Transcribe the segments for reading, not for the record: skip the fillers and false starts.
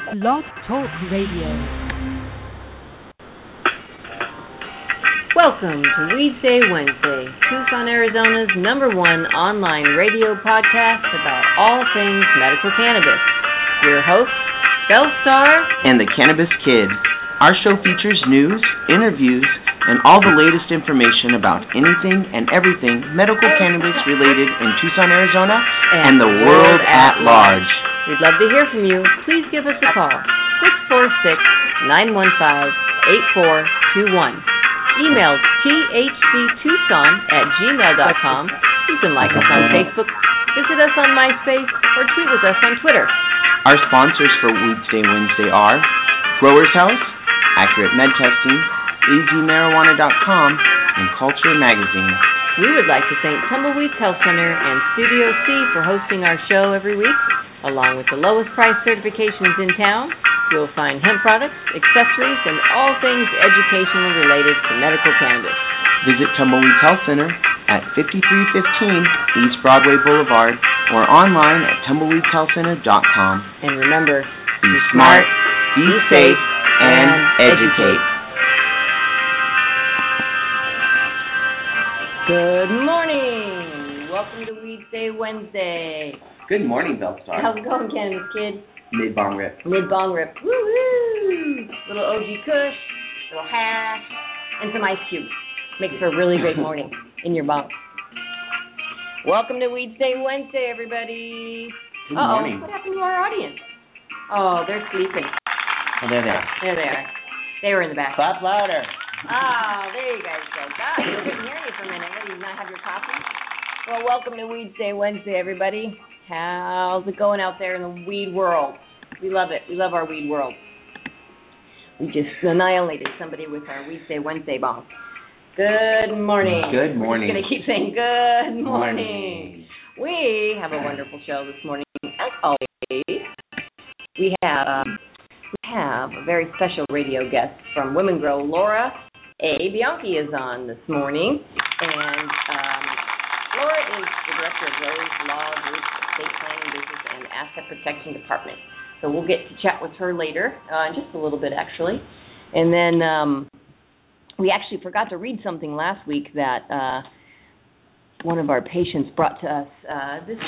Blog Talk Radio. Welcome to Weedsday Wednesday, Tucson, Arizona's #1 online radio podcast about all things medical cannabis. Your hosts, Bellstar and the Cannabis Kid. Our show features news, interviews, and all the latest information about anything and everything medical cannabis related in Tucson, Arizona, and the world at large. We'd love to hear from you. Please give us a call, 646-915-8421. Email thctucson@gmail.com. You can like us on Facebook, visit us on MySpace, or tweet with us on Twitter. Our sponsors for Weedsday Wednesday are Growers House, Accurate Med Testing, azmarijuana.com, and Culture Magazine. We would like to thank Tumbleweeds Health Center and Studio C for hosting our show every week. Along with the lowest price certifications in town, you'll find hemp products, accessories, and all things educational related to medical cannabis. Visit Tumbleweeds Health Center at 5315 East Broadway Boulevard or online at tumbleweedshealthcenter.com. And remember, be smart, be safe, and educate. Good morning. Welcome to Weedsday Wednesday. Good morning, Bellstar. How's it going, Cannabis Kid? Mid-bong rip. Mid-bong rip. Woo-hoo! Little OG Kush, little hash, and some ice cubes. Makes for a really great morning in your bong. Welcome to Weedsday Wednesday, everybody. Good morning. What happened to our audience? Oh, they're sleeping. Oh, there they are. There they are. They were in the back. Clap louder. Oh, there you guys go. God, I couldn't hear you for a minute. What, do you not have your coffee? Well, welcome to Weedsday Wednesday, everybody. How's it going out there in the weed world? We love it. We love our weed world. We just annihilated somebody with our Weedsday Wednesday bomb. Good morning. Good morning. We're just going to keep saying good morning. We have a wonderful show this morning. As always, we have a very special radio guest from Women Grow. Laura A. Bianchi is on this morning. And Laura is the director of Rose Law Group, State Planning, Business, and Asset Protection Department. So we'll get to chat with her later, in just a little bit, actually. And then we actually forgot to read something last week that one of our patients brought to us. It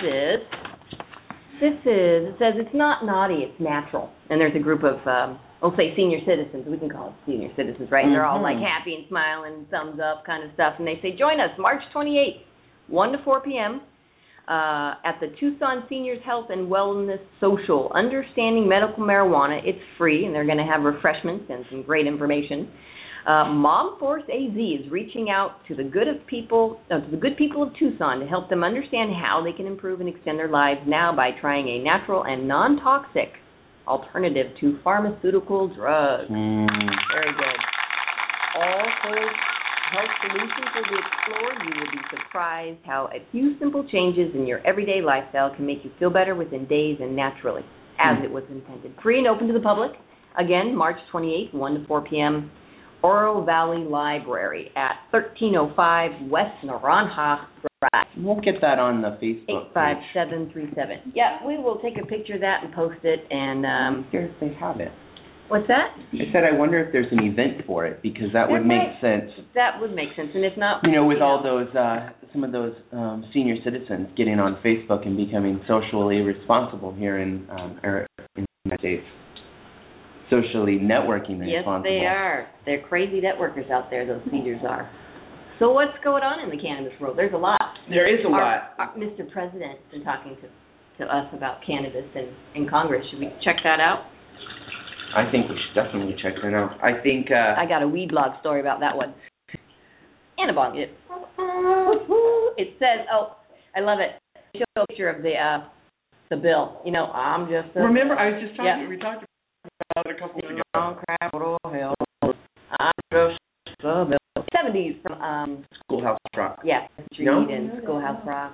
says it's not naughty, it's natural. And there's a group of, we'll say senior citizens, we can call it senior citizens, right? And they're all like happy and smiling, thumbs up kind of stuff. And they say, join us March 28th, 1 to 4 p.m. At the Tucson Seniors Health and Wellness Social, Understanding Medical Marijuana. It's free, and they're going to have refreshments and some great information. Mom Force AZ is reaching out to the good people of Tucson to help them understand how they can improve and extend their lives now by trying a natural and non-toxic alternative to pharmaceutical drugs. Very good. All health solutions will be explored. You will be surprised how a few simple changes in your everyday lifestyle can make you feel better within days and naturally, as it was intended. Free and open to the public. Again, March 28th, 1 to 4 p.m., Oro Valley Library at 1305 West Naranja Drive. We'll get that on the Facebook 85737. Yeah, we will take a picture of that and post it. And I'm curious if they have it. What's that? I said I wonder if there's an event for it, because that would make sense. That would make sense, and if not, with all those some of those senior citizens getting on Facebook and becoming socially responsible here in the United States, socially networking responsible. Yes, they are. They're crazy networkers out there. Those seniors are. So what's going on in the cannabis world? There's a lot. There is a lot. Mr. President's been talking to us about cannabis in Congress. Should we check that out? I think we should definitely check that out. I think I got a weed blog story about that one. And a bong. It says, I love it. Show a picture of the bill. I'm just a... Remember, I was just talking, we talked about it a couple weeks ago. Oh, crap, what the hell? I'm just a bill. 70s from... Schoolhouse Rock. Yeah, Street and Schoolhouse Rock.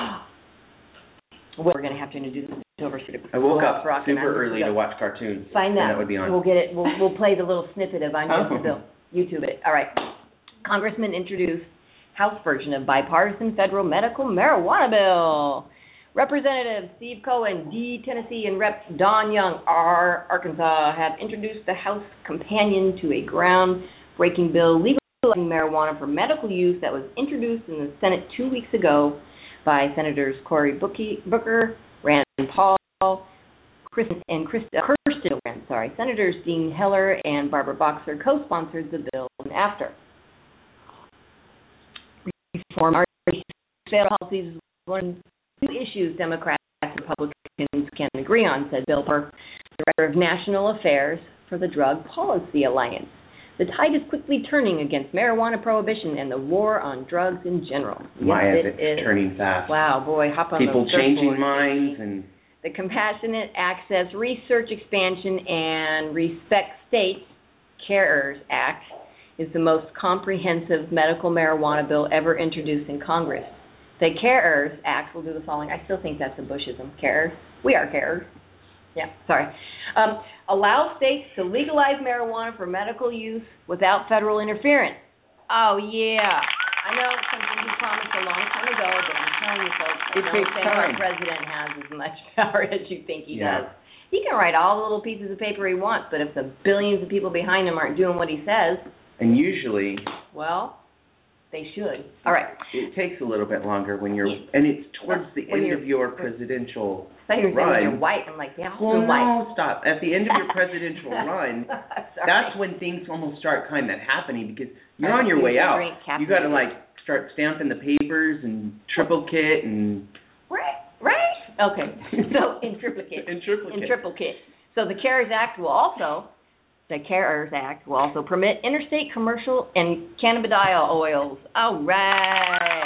We're going to have to introduce it over to I woke up super early to watch cartoons. Find that. And that would be on. We'll get it. We'll play the little snippet of I'm Just a Bill. YouTube it. All right. Congressman introduced House version of bipartisan federal medical marijuana bill. Representative Steve Cohen, D. Tennessee, and Rep. Don Young, R. Arkansas, have introduced the House companion to a groundbreaking bill legalizing marijuana for medical use that was introduced in the Senate 2 weeks ago by Senators Cory Booker, Rand Paul, Kirsten Gillibrand. Senators Dean Heller and Barbara Boxer co-sponsored the bill after. Reform federal policies is one of the two issues Democrats and Republicans can agree on, said Bill Burr, Director of National Affairs for the Drug Policy Alliance. The tide is quickly turning against marijuana prohibition and the war on drugs in general. Why is it turning fast? Wow, boy, hop on people the changing minds and the Compassionate Access Research Expansion and Respect States CARES Act is the most comprehensive medical marijuana bill ever introduced in Congress. The CARES Act will do the following. I still think that's a Bushism. CARES. We are CARES. Yeah, sorry. Allow states to legalize marijuana for medical use without federal interference. Oh, yeah. I know it's something he promised a long time ago, but I'm telling you folks, I don't think our president has as much power as you think he does. He can write all the little pieces of paper he wants, but if the billions of people behind him aren't doing what he says... And usually... Well, they should. All right. It takes a little bit longer when you're... And it's towards the end of your presidential run. When you're white, I'm like, yeah, well, white. No, stop. At the end of your presidential run, that's when things almost start kind of happening because you're on your way out. You got to, start stamping the papers and triplicate and... Right. Okay. So, in triplicate. In triplicate. So, the CARES Act will also permit interstate commercial and cannabidiol oils. All right.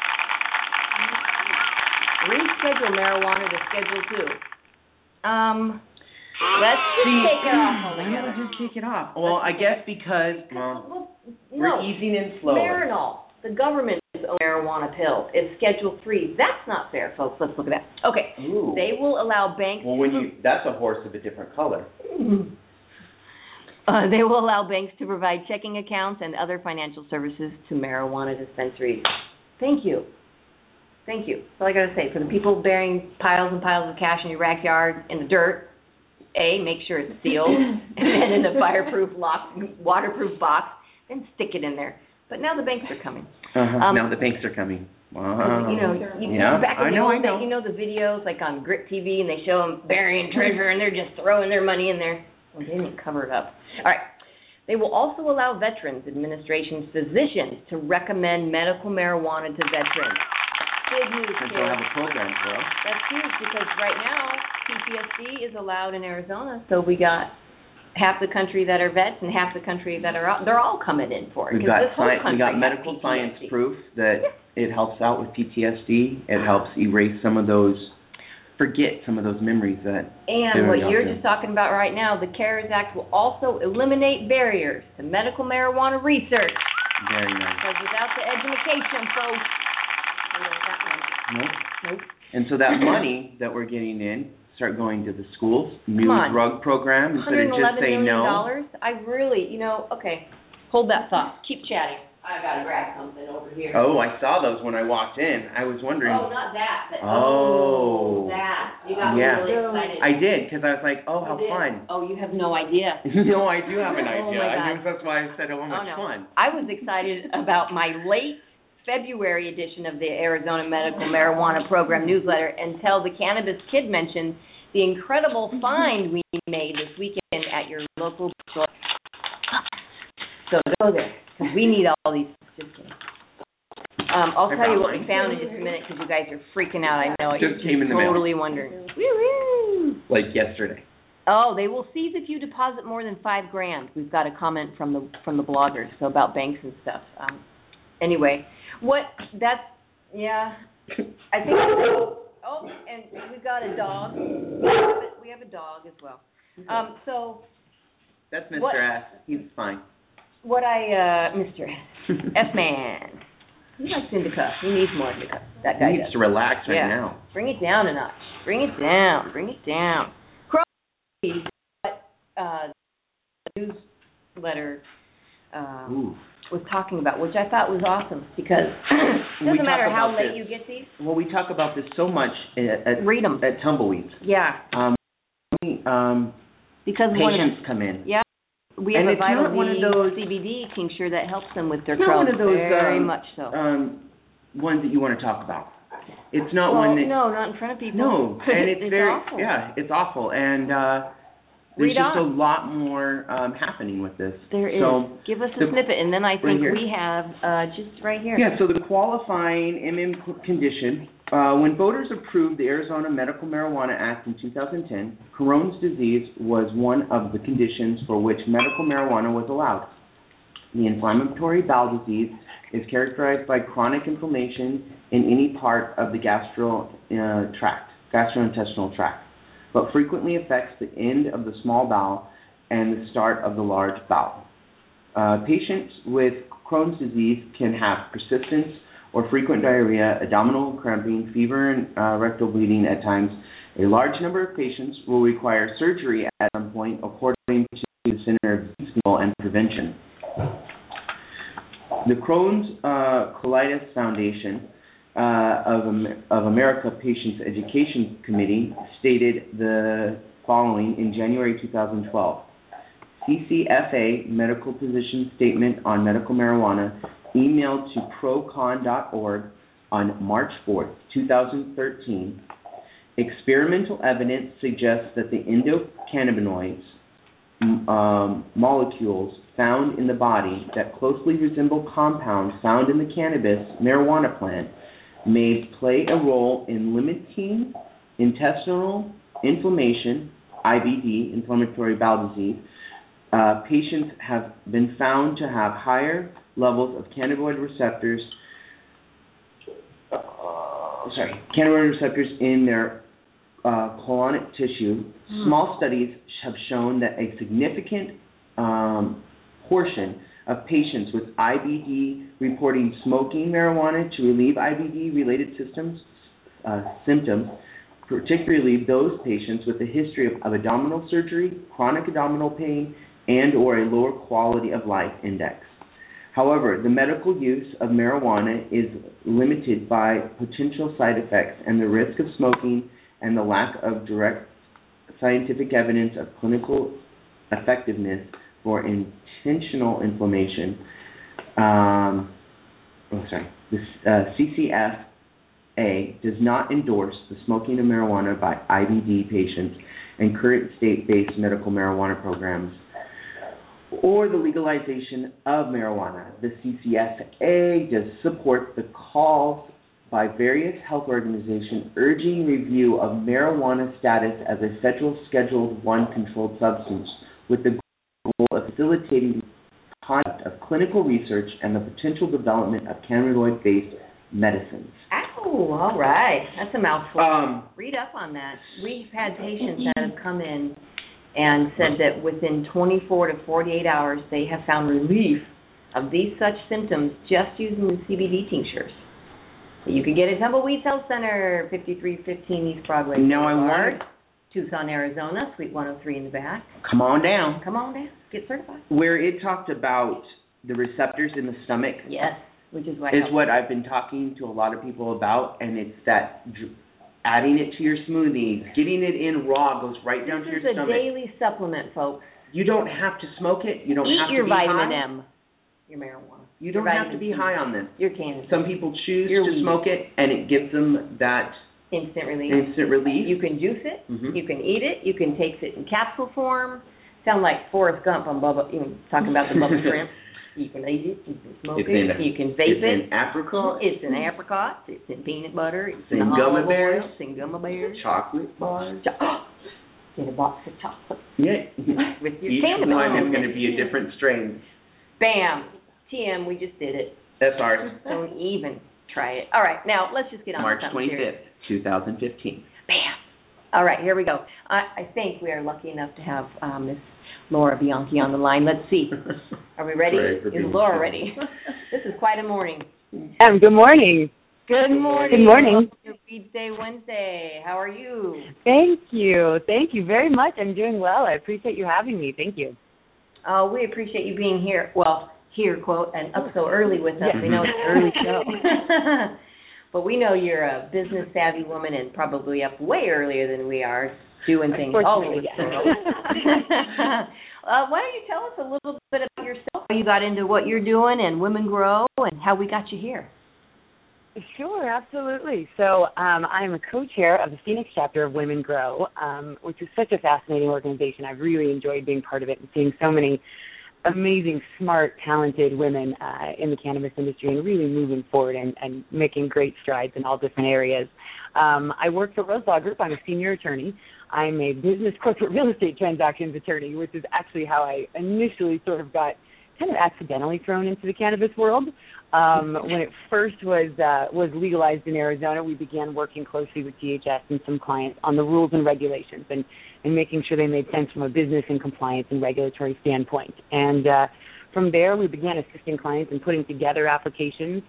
Reschedule marijuana to Schedule 2. Let's just take it off altogether. Why not just take it off? Well, I guess because, we're easing in slower. Marinol, the government's own marijuana pill, is Schedule 3. That's not fair, folks. Let's look at that. Okay. Ooh. They will allow banks... Well, that's a horse of a different color. They will allow banks to provide checking accounts and other financial services to marijuana dispensaries. Thank you. That's all I got to say. For the people burying piles and piles of cash in your backyard in the dirt, A, make sure it's sealed, and then in a fireproof, waterproof box, then stick it in there. But now the banks are coming. Now the banks are coming. Wow. Back in the old days, you know the videos like on Grit TV, and they show them burying treasure, and they're just throwing their money in there. Well, they didn't cover it up. All right. They will also allow Veterans Administration's physicians to recommend medical marijuana to veterans. Big news, kids. They'll have a program for us. That's huge because right now PTSD is allowed in Arizona, so we got half the country that are vets and half the country that are out. They're all coming in for it. We got medical science proof that it helps out with PTSD. It helps erase forget some of those memories that... And what you're just talking about right now, the CARES Act will also eliminate barriers to medical marijuana research. Very nice. Because without the education, folks, we don't got one. Nope. And so that money that we're getting in, start going to the schools, new drug program, instead of just saying no. $111 million? I really, okay, hold that thought. Keep chatting. I got to grab something over here. Oh, I saw those when I walked in. I was wondering. Oh, not that. But that. You got me really excited. I did, because I was like, how fun. Oh, you have no idea. No, I do have an idea. My God. That's why I said, how much fun. I was excited about my late February edition of the Arizona Medical Marijuana Program newsletter until the Cannabis Kid mentioned the incredible find we made this weekend at your local bookstore. So go there, because we need all these. Just kidding. I'll tell you what we found in just a minute, because you guys are freaking out. I know it. Just came in the totally mail. Wondering. Woo-hoo. Like yesterday. Oh, they will seize if you deposit more than $5,000. We've got a comment from the bloggers, so about banks and stuff. Anyway, I think. And we've got a dog. We have a dog as well. So. That's Mr. S. He's fine. Mr. S-Man. He likes indica. He needs more indica. That guy needs to relax right now. Bring it down a notch. Bring it down. Crowley, newsletter was talking about, which I thought was awesome, because Doesn't matter how late you get these. Well, we talk about this so much Read them. at Tumbleweeds. Yeah. Because patients come in. Yeah. We have a Vital D CBD tincture that helps them with their Crohn's. It's not one of those, very much so. Ones that you want to talk about. It's not one that... No, not in front of people. No, and it's very... awful. Yeah, it's awful, and there's just a lot more happening with this. There is. Give us a snippet, and then I think we have just right here. Yeah, so the qualifying condition, when voters approved the Arizona Medical Marijuana Act in 2010, Crohn's disease was one of the conditions for which medical marijuana was allowed. The inflammatory bowel disease is characterized by chronic inflammation in any part of the gastrointestinal tract, but frequently affects the end of the small bowel and the start of the large bowel. Patients with Crohn's disease can have persistence or frequent diarrhea, abdominal cramping, fever, and rectal bleeding at times. A large number of patients will require surgery at some point, according to the Center of Disease Control and Prevention. The Crohn's Colitis Foundation of America Patients Education Committee stated the following in January 2012. CCFA Medical Position Statement on Medical Marijuana emailed to procon.org on March 4, 2013. Experimental evidence suggests that the endocannabinoids molecules found in the body that closely resemble compounds found in the cannabis marijuana plant may play a role in limiting intestinal inflammation, IBD, inflammatory bowel disease. Patients have been found to have higher levels of cannabinoid receptors in their colonic tissue. Small studies have shown that a significant portion of patients with IBD reporting smoking marijuana to relieve IBD-related symptoms, particularly those patients with a history of abdominal surgery, chronic abdominal pain, and or a lower quality of life index. However, the medical use of marijuana is limited by potential side effects and the risk of smoking and the lack of direct scientific evidence of clinical effectiveness for intentional inflammation. The CCFA does not endorse the smoking of marijuana by IBD patients and current state-based medical marijuana programs or the legalization of marijuana. The CCFA does support the calls by various health organizations urging review of marijuana status as a federal Schedule I controlled substance with the goal of facilitating the conduct of clinical research and the potential development of cannabinoid-based medicines. Oh, all right. That's a mouthful. Read up on that. We've had patients that have come in and said that within 24 to 48 hours they have found relief of these such symptoms just using the CBD tinctures. You can get it at Tumbleweeds Health Center, 5315 East Broadway. Now I want Tucson, Arizona, Suite 103 in the back. Come on down. Come on down. Get certified. Where it talked about the receptors in the stomach. Yes, which is what I've been talking to a lot of people about, and it's that adding it to your smoothies, getting it in raw goes right down to your stomach. This is a daily supplement, folks. You don't have to smoke it. You don't have to be high. Eat your vitamin M. Your marijuana. You don't have to be high on them. Your cannabis. Some people choose to smoke it, and it gives them that instant relief. You can juice it. Mm-hmm. You can eat it. You can take it in capsule form. Sound like Forrest Gump on Bubba, talking about the Bubba shrimp. You can eat it. You can smoke it. You can vape it. It's in apricot. It's in apricot. It's in peanut butter. It's in gummy bears. It's in gummy bears. Chocolate bars. Get a box of chocolate. Yeah. With your Each one is going to be a different strain. Bam. TM, we just did it. That's ours. Don't even try it. All right, now let's just get on March to something 25th, 2015. Bam. All right, here we go. I think we are lucky enough to have Miss Laura Bianchi on the line. Let's see. Are we ready? Is Laura ready? This is quite a morning. Good morning. Good morning. Good morning. Weed Day Wednesday. How are you? Thank you. Thank you very much. I'm doing well. I appreciate you having me. Thank you. We appreciate you being here. Well, here, quote, and up so early with us. Yeah. We know it's an early show. But we know you're a business-savvy woman and probably up way earlier than we are, doing things all over the world. Why don't you tell us a little bit about yourself, how you got into what you're doing and Women Grow and how we got you here? Sure, absolutely. So I'm a co-chair of the Phoenix chapter of Women Grow, which is such a fascinating organization. I've really enjoyed being part of it and seeing so many amazing, smart, talented women in the cannabis industry and really moving forward and making great strides in all different areas. I work for Rose Law Group. I'm a senior attorney. I'm a business corporate real estate transactions attorney, which is actually how I initially sort of got kind of accidentally thrown into the cannabis world. When it first was legalized in Arizona, we began working closely with DHS and some clients on the rules and regulations and making sure they made sense from a business and compliance and regulatory standpoint. And from there, we began assisting clients in putting together applications.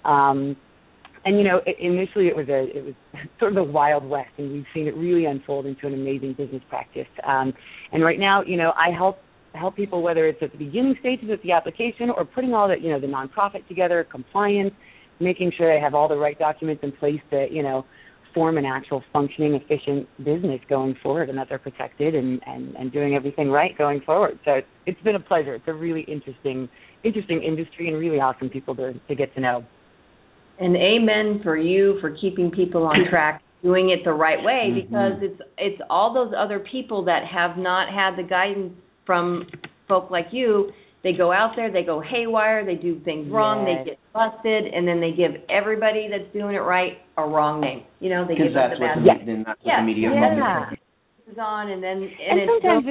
And initially it was sort of a wild west, and we've seen it really unfold into an amazing business practice. And right now, I help people, whether it's at the beginning stages of the application or putting all the nonprofit together, compliance, making sure they have all the right documents in place to, form an actual functioning, efficient business going forward, and that they're protected and doing everything right going forward. So it's been a pleasure. It's a really interesting industry and really awesome people to get to know. And amen for you for keeping people on track, doing it the right way, because it's all those other people that have not had the guidance from folk like you. They go out there, they go haywire, they do things wrong, they get busted, and then they give everybody that's doing it right a wrong name. They give them the bad name. That's what the media is on, and sometimes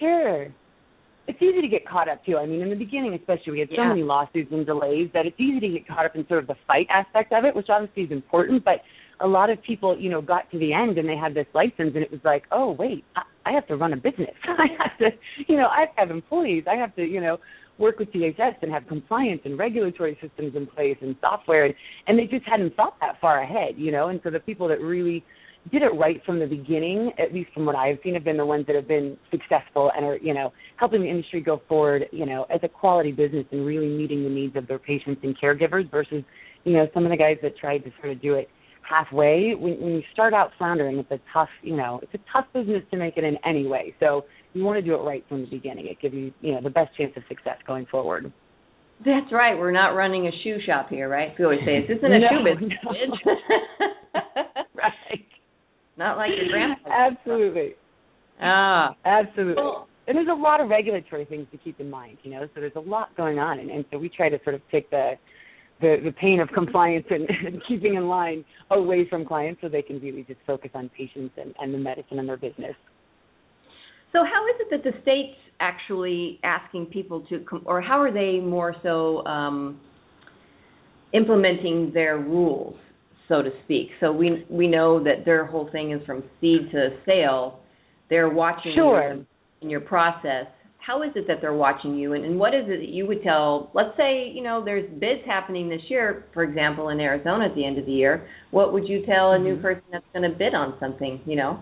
it's easy to get caught up too. I mean, in the beginning especially, we had so many lawsuits and delays that it's easy to get caught up in sort of the fight aspect of it, which obviously is important, but a lot of people, got to the end and they had this license and it was like, oh, wait, I have to run a business. I have to, I have employees. I have to, work with DHS and have compliance and regulatory systems in place and software. And they just hadn't thought that far ahead, And so the people that really did it right from the beginning, at least from what I've seen, have been the ones that have been successful and are, helping the industry go forward, as a quality business and really meeting the needs of their patients and caregivers versus, some of the guys that tried to sort of do it halfway. When you start out floundering, it's a tough business to make it in any way. So you want to do it right from the beginning. It gives you, the best chance of success going forward. That's right. We're not running a shoe shop here, right? We always say, this isn't a shoe business. Right. Not like your grandpa. Absolutely. Absolutely. Well, and there's a lot of regulatory things to keep in mind, so there's a lot going on. And so we try to sort of take the pain of compliance and keeping in line away from clients so they can really just focus on patients and the medicine and their business. So how is it that the state's actually asking people to, or how are they more so implementing their rules, so to speak? So we know that their whole thing is from seed to sale. They're watching you in your process. How is it that they're watching you, and what is it that you would tell, let's say, there's bids happening this year, for example, in Arizona at the end of the year. What would you tell a new person that's going to bid on something,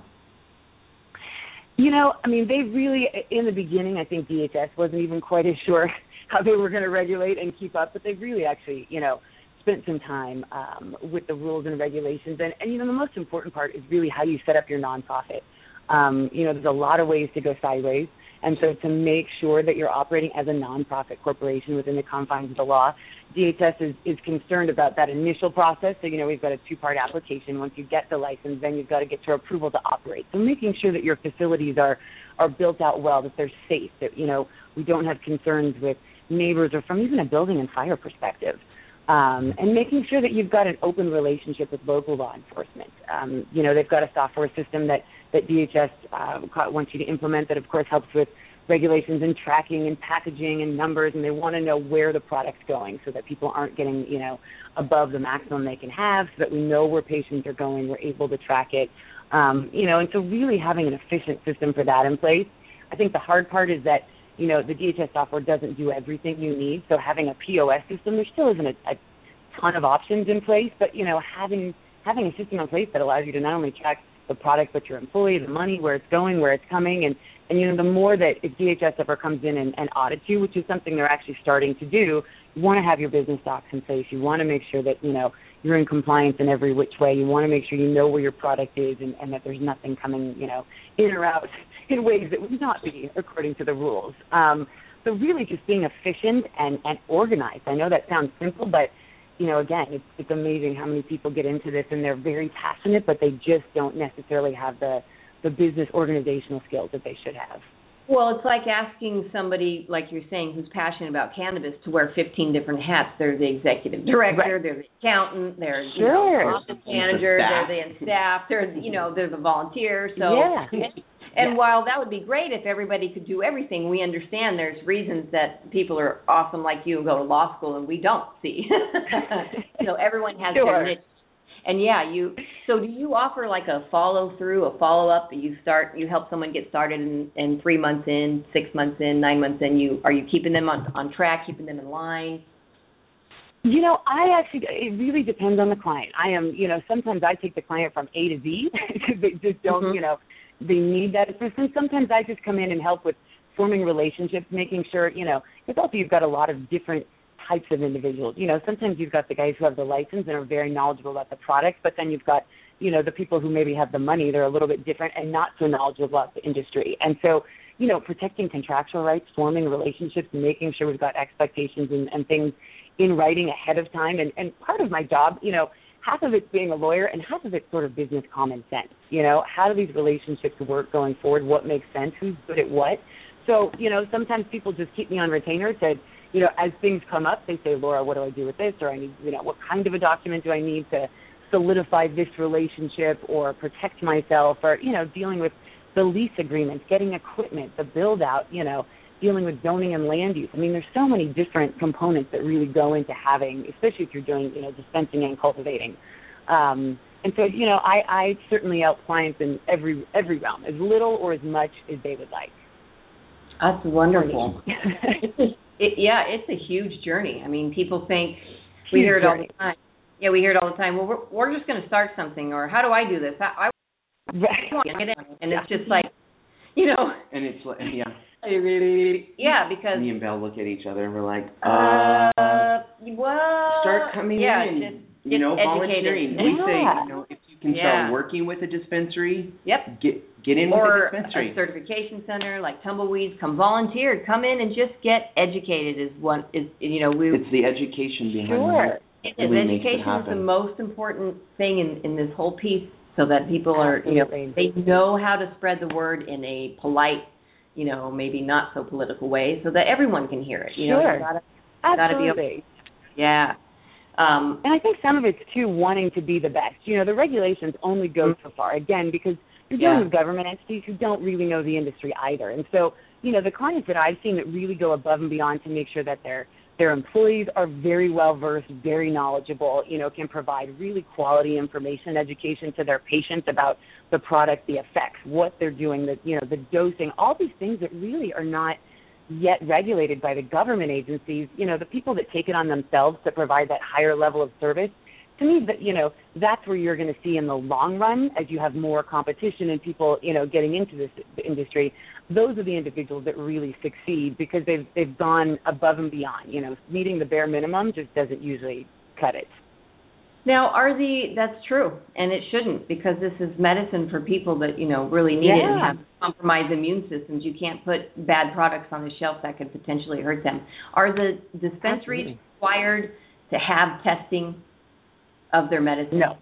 They really, in the beginning, I think DHS wasn't even quite as sure how they were going to regulate and keep up, but they really actually, spent some time with the rules and regulations. And the most important part is really how you set up your nonprofit. There's a lot of ways to go sideways. And so to make sure that you're operating as a nonprofit corporation within the confines of the law, DHS is concerned about that initial process. So, we've got a two-part application. Once you get the license, then you've got to get your approval to operate. So making sure that your facilities are built out well, that they're safe, that, we don't have concerns with neighbors or from even a building and fire perspective. And making sure that you've got an open relationship with local law enforcement. They've got a software system that DHS wants you to implement that, of course, helps with regulations and tracking and packaging and numbers, and they want to know where the product's going so that people aren't getting, above the maximum they can have, so that we know where patients are going, we're able to track it. And so really having an efficient system for that in place. I think the hard part is that, the DHS software doesn't do everything you need, so having a POS system, there still isn't a ton of options in place, but, having a system in place that allows you to not only track the product, but your employee, the money, where it's going, where it's coming. And you know, the more that if DHS ever comes in and audits you, which is something they're actually starting to do, you want to have your business docs in place. You want to make sure that, you know, you're in compliance in every which way. You want to make sure you know where your product is and that there's nothing coming, you know, in or out in ways that would not be according to the rules. So really just being efficient and organized. I know that sounds simple, but, you know, again, it's amazing how many people get into this and they're very passionate, but they just don't necessarily have the business organizational skills that they should have. Well, it's like asking somebody, like you're saying, who's passionate about cannabis to wear 15 different hats. They're the executive director, they're the accountant, they're you know, office manager, they're the staff, they're the volunteer. So, and while that would be great if everybody could do everything, we understand there's reasons that people are awesome like you go to law school and we don't see. So everyone has their niche. And so do you offer like a follow through, a follow up? You help someone get started in 3 months in, 6 months in, 9 months in. Are you keeping them on track, keeping them in line? You know, it really depends on the client. Sometimes I take the client from A to Z because they just don't, you know, they need that assistance. Sometimes I just come in and help with forming relationships, making sure, you know, because also you've got a lot of different types of individuals. You know, sometimes you've got the guys who have the license and are very knowledgeable about the product, but then you've got, you know, the people who maybe have the money, they're a little bit different and not so knowledgeable about the industry. And so, you know, protecting contractual rights, forming relationships, making sure we've got expectations and things in writing ahead of time. And part of my job, you know, half of it's being a lawyer and half of it's sort of business common sense. You know, how do these relationships work going forward? What makes sense? Who's good at what? So, you know, sometimes people just keep me on retainer to, you know, as things come up, they say, Laura, what do I do with this? Or I need, you know, what kind of a document do I need to solidify this relationship or protect myself or, you know, dealing with the lease agreements, getting equipment, the build out, you know, dealing with zoning and land use. I mean, there's so many different components that really go into having, especially if you're doing, you know, dispensing and cultivating. And so, you know, I certainly help clients in every realm, as little or as much as they would like. That's wonderful. It's a huge journey. I mean, people think, we hear it all the time. Yeah, we hear it all the time. Well, we're just going to start something, or how do I do this? I want to get in. And it's just like, you know. And it's like, because me and Belle look at each other and we're like, well, start coming in and, you know, volunteering. We say, you know, if you can start working with a dispensary, get in with a dispensary. Or a certification center like Tumbleweeds, come volunteer, come in and just get educated it's the education behind it. Education is the most important thing in this whole piece so that people are, you know, they know how to spread the word in a polite, you know, maybe not so political way so that everyone can hear it. You know, you gotta be okay. Yeah. And I think some of it's, too, wanting to be the best. You know, the regulations only go so far, again, because you're dealing with government entities who don't really know the industry either. And so, you know, the clients that I've seen that really go above and beyond to make sure that their employees are very well-versed, very knowledgeable, you know, can provide really quality information, education to their patients about the product, the effects, what they're doing, the dosing, all these things that really are not yet regulated by the government agencies. You know, the people that take it on themselves to provide that higher level of service, to me, that, you know, that's where you're going to see in the long run, as you have more competition and people, you know, getting into this industry, those are the individuals that really succeed because they've gone above and beyond. You know, meeting the bare minimum just doesn't usually cut it. Now, that's true, and it shouldn't, because this is medicine for people that, you know, really need it and have compromised immune systems. You can't put bad products on the shelf that could potentially hurt them. Are the dispensaries required to have testing of their medicine? No.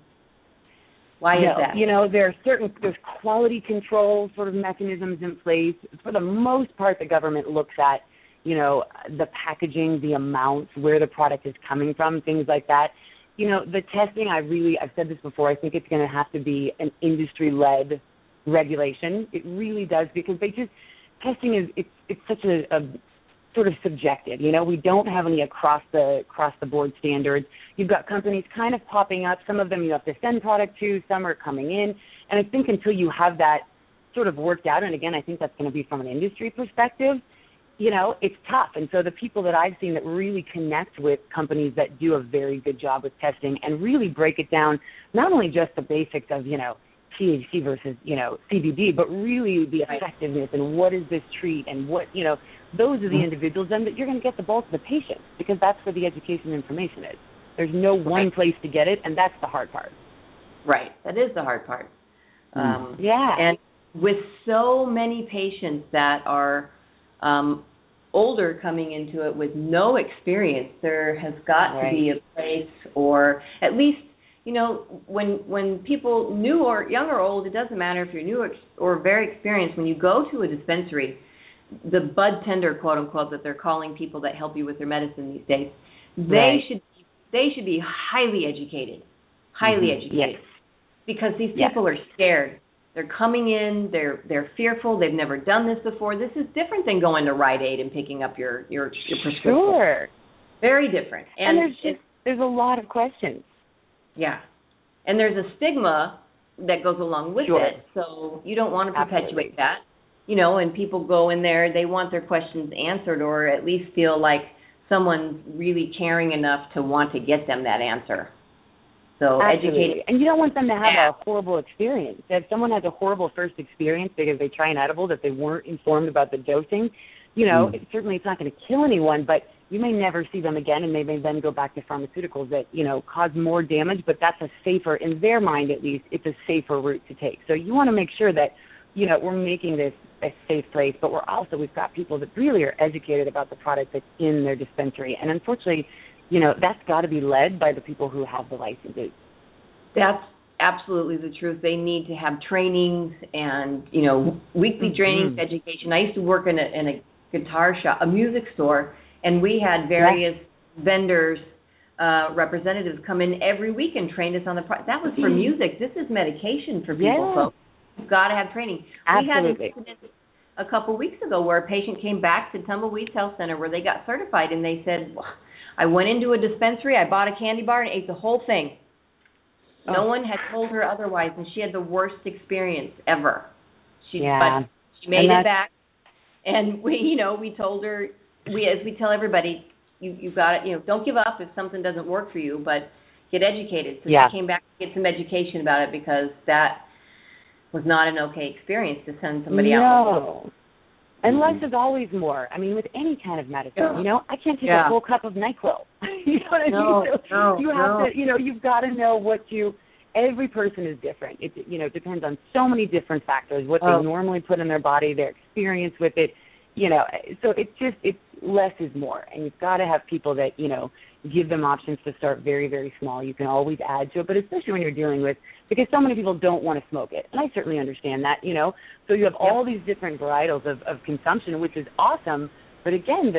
Why is that? You know, there's quality control sort of mechanisms in place. For the most part, the government looks at, you know, the packaging, the amounts, where the product is coming from, things like that. You know, the testing, I've said this before, I think it's going to have to be an industry-led regulation. It really does, because testing is such a sort of subjective. You know, we don't have any across the board standards. You've got companies kind of popping up. Some of them you have to send product to, some are coming in. And I think until you have that sort of worked out, and again, I think that's going to be from an industry perspective, you know, it's tough. And so the people that I've seen that really connect with companies that do a very good job with testing and really break it down, not only just the basics of, you know, THC versus, CBD, but really the effectiveness and what does this treat and what, those are the individuals, and that you're going to get the bulk of the patients because that's where the education and information is. There's no one place to get it, and that's the hard part. Right. That is the hard part. And with so many patients that are older coming into it with no experience, there has got to be a place, or at least, when people new or young or old, it doesn't matter if you're new or very experienced, when you go to a dispensary, the bud tender, quote unquote, that they're calling people that help you with their medicine these days, they should be highly educated. Yes. Because these people are scared. They're coming in, they're fearful, they've never done this before. This is different than going to Rite Aid and picking up your prescription. Sure. Very different. And there's a lot of questions. Yeah. And there's a stigma that goes along with it. So you don't want to perpetuate that. And people go in there, they want their questions answered, or at least feel like someone's really caring enough to want to get them that answer. So educating. And you don't want them to have a horrible experience. If someone has a horrible first experience because they try an edible that they weren't informed about the dosing, certainly it's not going to kill anyone, but you may never see them again, and they may then go back to pharmaceuticals that, cause more damage, but that's a safer, in their mind at least, it's a safer route to take. So you want to make sure that, we're making this a safe place, but we've got people that really are educated about the product that's in their dispensary. And unfortunately, that's got to be led by the people who have the licenses. That's absolutely the truth. They need to have trainings and, weekly trainings, education. I used to work in a guitar shop, a music store, and we had various vendors, representatives come in every week and train us on the product. That was for music. This is medication for people, folks. You've got to have training. Absolutely. We had an incident a couple weeks ago where a patient came back to Tumbleweeds Health Center where they got certified, and they said, I went into a dispensary, I bought a candy bar and ate the whole thing. No one had told her otherwise, and she had the worst experience ever. But she made it back, and we told her, as we tell everybody, you've got to, don't give up if something doesn't work for you, but get educated. So she came back to get some education about it, because that was not an okay experience to send somebody out. And less is always more. I mean, with any kind of medicine, I can't take a full cup of NyQuil. You know what I mean? So you have to, you've got to know every person is different. It, depends on so many different factors, what they normally put in their body, their experience with it, so it's less is more. And you've got to have people that, give them options to start very, very small. You can always add to it, but especially when you're dealing with, because so many people don't want to smoke it. And I certainly understand that, So you have all these different varietals of consumption, which is awesome. But again,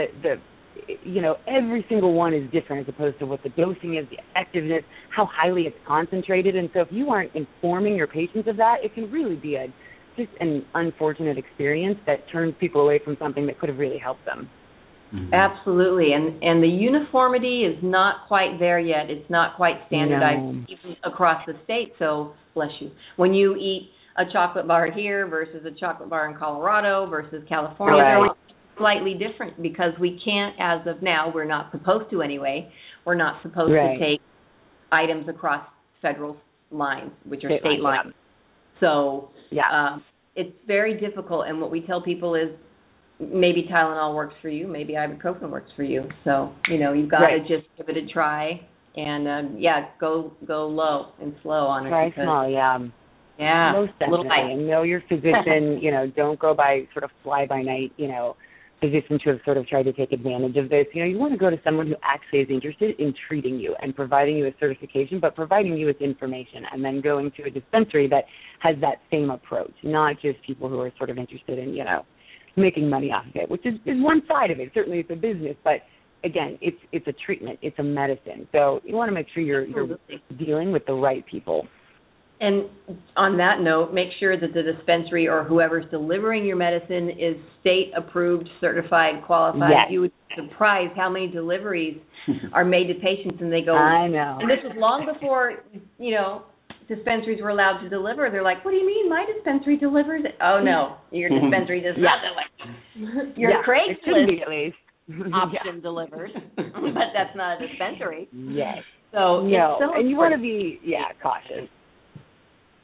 every single one is different as opposed to what the dosing is, the effectiveness, how highly it's concentrated. And so if you aren't informing your patients of that, it can really be just an unfortunate experience that turns people away from something that could have really helped them. Mm-hmm. Absolutely, and the uniformity is not quite there yet. It's not quite standardized even across the state. So, bless you. When you eat a chocolate bar here versus a chocolate bar in Colorado versus California, they're slightly different, because we can't, as of now, we're not supposed to anyway. We're not supposed to take items across federal lines, which are state lines. So, it's very difficult, and what we tell people is, maybe Tylenol works for you, maybe ibuprofen works for you. So, you've got to just give it a try, and go low and slow on it. Try small, most definitely. And know your physician. Don't go by sort of fly by night. Physicians who have sort of tried to take advantage of this. You want to go to someone who actually is interested in treating you and providing you with certification, but providing you with information, and then going to a dispensary that has that same approach, not just people who are sort of interested in making money off of it, which is one side of it. Certainly it's a business, but again, it's a treatment, it's a medicine. So you want to make sure you're dealing with the right people. And on that note, make sure that the dispensary or whoever's delivering your medicine is state approved, certified, qualified. Yes. You would be surprised how many deliveries are made to patients, and they go, I know. And this was long before, dispensaries were allowed to deliver. They're like, what do you mean? My dispensary delivers it? Oh, no, your dispensary does not deliver. Your Craigslist option delivers, but that's not a dispensary. Yes. So and you want to be, cautious.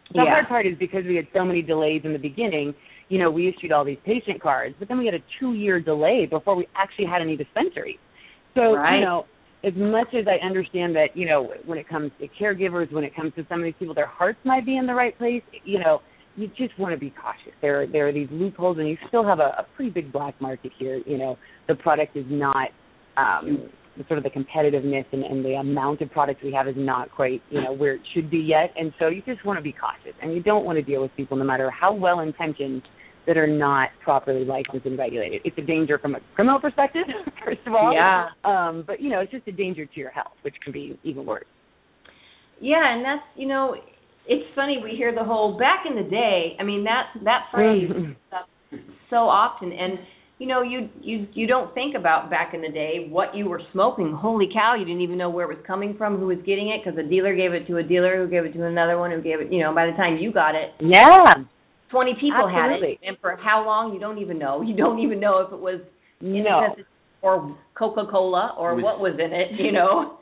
The hard part is because we had so many delays in the beginning, we issued all these patient cards, but then we had a 2-year delay before we actually had any dispensaries. So, as much as I understand that, when it comes to caregivers, when it comes to some of these people, their hearts might be in the right place, you just want to be cautious. There are these loopholes, and you still have a pretty big black market here. The product is not sort of the competitiveness and the amount of products we have is not quite, where it should be yet. And so you just want to be cautious, and you don't want to deal with people, no matter how well-intentioned, that are not properly licensed and regulated. It's a danger from a criminal perspective, first of all. Yeah. But, it's just a danger to your health, which can be even worse. Yeah, and that's, it's funny, we hear the whole back in the day. I mean, that phrase so often, and you don't think about back in the day what you were smoking. Holy cow, you didn't even know where it was coming from, who was getting it, because a dealer gave it to a dealer who gave it to another one who gave it, by the time you got it. Yeah. 20 people Absolutely. had it, and for how long, you don't even know. You don't even know if it was or Coca-Cola or what was in it,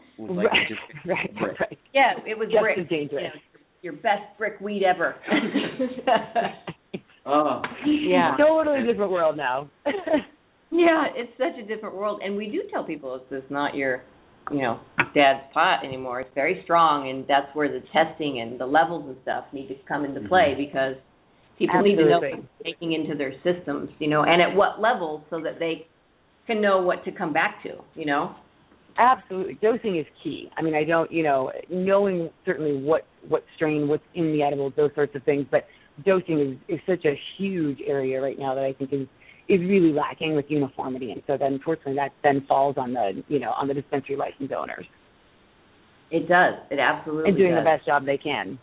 Right. Yeah, it was just brick. as dangerous. Your best brick weed ever. Yeah. Totally different world now. Yeah, it's such a different world. And we do tell people it's not your, dad's pot anymore. It's very strong, and that's where the testing and the levels and stuff need to come into play, because people need to know what they're taking into their systems, and at what level, so that they can know what to come back to, Absolutely. Dosing is key. I mean, I don't, knowing certainly what strain, what's in the edibles, those sorts of things, but dosing is such a huge area right now that I think is really lacking with uniformity. And so then, unfortunately, that then falls on the dispensary license owners. It does. It absolutely does. And doing the best job they can.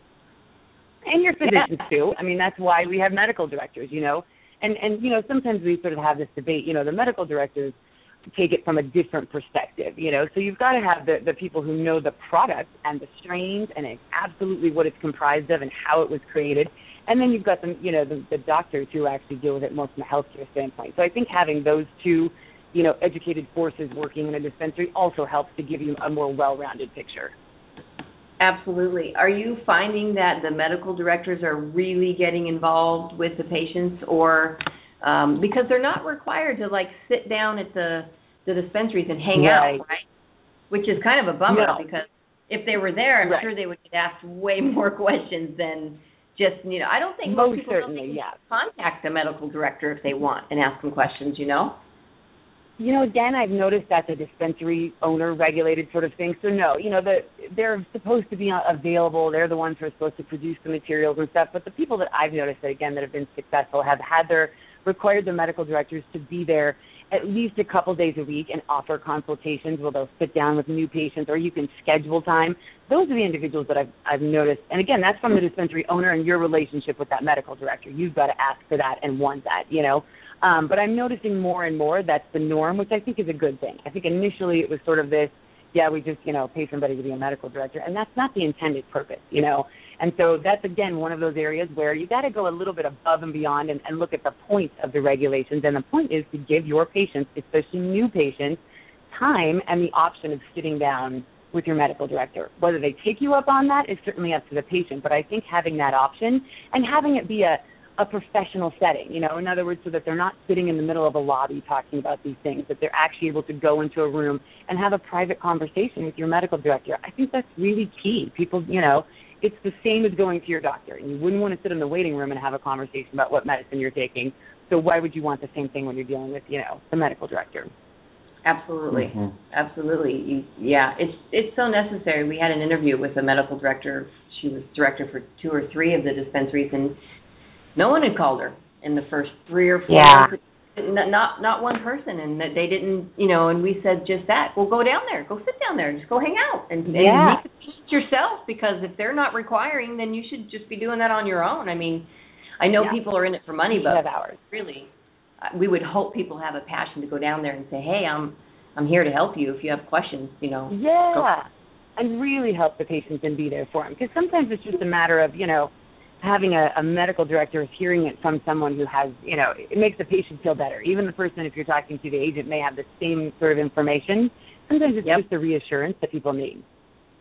And your physicians, too. I mean, that's why we have medical directors, And sometimes we sort of have this debate, the medical directors take it from a different perspective, So you've got to have the people who know the product and the strains and absolutely what it's comprised of and how it was created. And then you've got the doctors who actually deal with it more from a healthcare standpoint. So I think having those two, educated forces working in a dispensary also helps to give you a more well-rounded picture. Absolutely. Are you finding that the medical directors are really getting involved with the patients, or because they're not required to sit down at the dispensaries and hang out, right? Which is kind of a bummer, because if they were there, I'm sure they would get asked way more questions than just, I don't think most people contact the medical director if they want and ask them questions, Again, I've noticed that's a dispensary owner-regulated sort of thing. So, no, they're supposed to be available. They're the ones who are supposed to produce the materials and stuff. But the people that I've noticed that have been successful have required their medical directors to be there at least a couple days a week and offer consultations where they'll sit down with new patients, or you can schedule time. Those are the individuals that I've noticed. And, again, that's from the dispensary owner and your relationship with that medical director. You've got to ask for that and want that, But I'm noticing more and more that's the norm, which I think is a good thing. I think initially it was sort of this, we just, pay somebody to be a medical director, and that's not the intended purpose, And so that's, again, one of those areas where you got to go a little bit above and beyond and look at the point of the regulations. And the point is to give your patients, especially new patients, time and the option of sitting down with your medical director. Whether they take you up on that is certainly up to the patient, but I think having that option and having it be a professional setting, in other words, so that they're not sitting in the middle of a lobby talking about these things, that they're actually able to go into a room and have a private conversation with your medical director. I think that's really key. People, it's the same as going to your doctor. And you wouldn't want to sit in the waiting room and have a conversation about what medicine you're taking. So why would you want the same thing when you're dealing with, the medical director? Absolutely. Mm-hmm. Absolutely. It's so necessary. We had an interview with a medical director. She was director for 2 or 3 of the dispensaries, and no one had called her in the first 3 or 4 months. Not one person, and that they didn't, and we said just that. Well, go down there. Go sit down there. Just go hang out and make it yourself, because if they're not requiring, then you should just be doing that on your own. I mean, I know people are in it for money, but really, we would hope people have a passion to go down there and say, hey, I'm here to help you if you have questions, Yeah, and really help the patients and be there for them. Because sometimes it's just a matter of, having a medical director hearing it from someone who has, it makes the patient feel better. Even the person, if you're talking to the agent, may have the same sort of information. Sometimes it's just the reassurance that people need.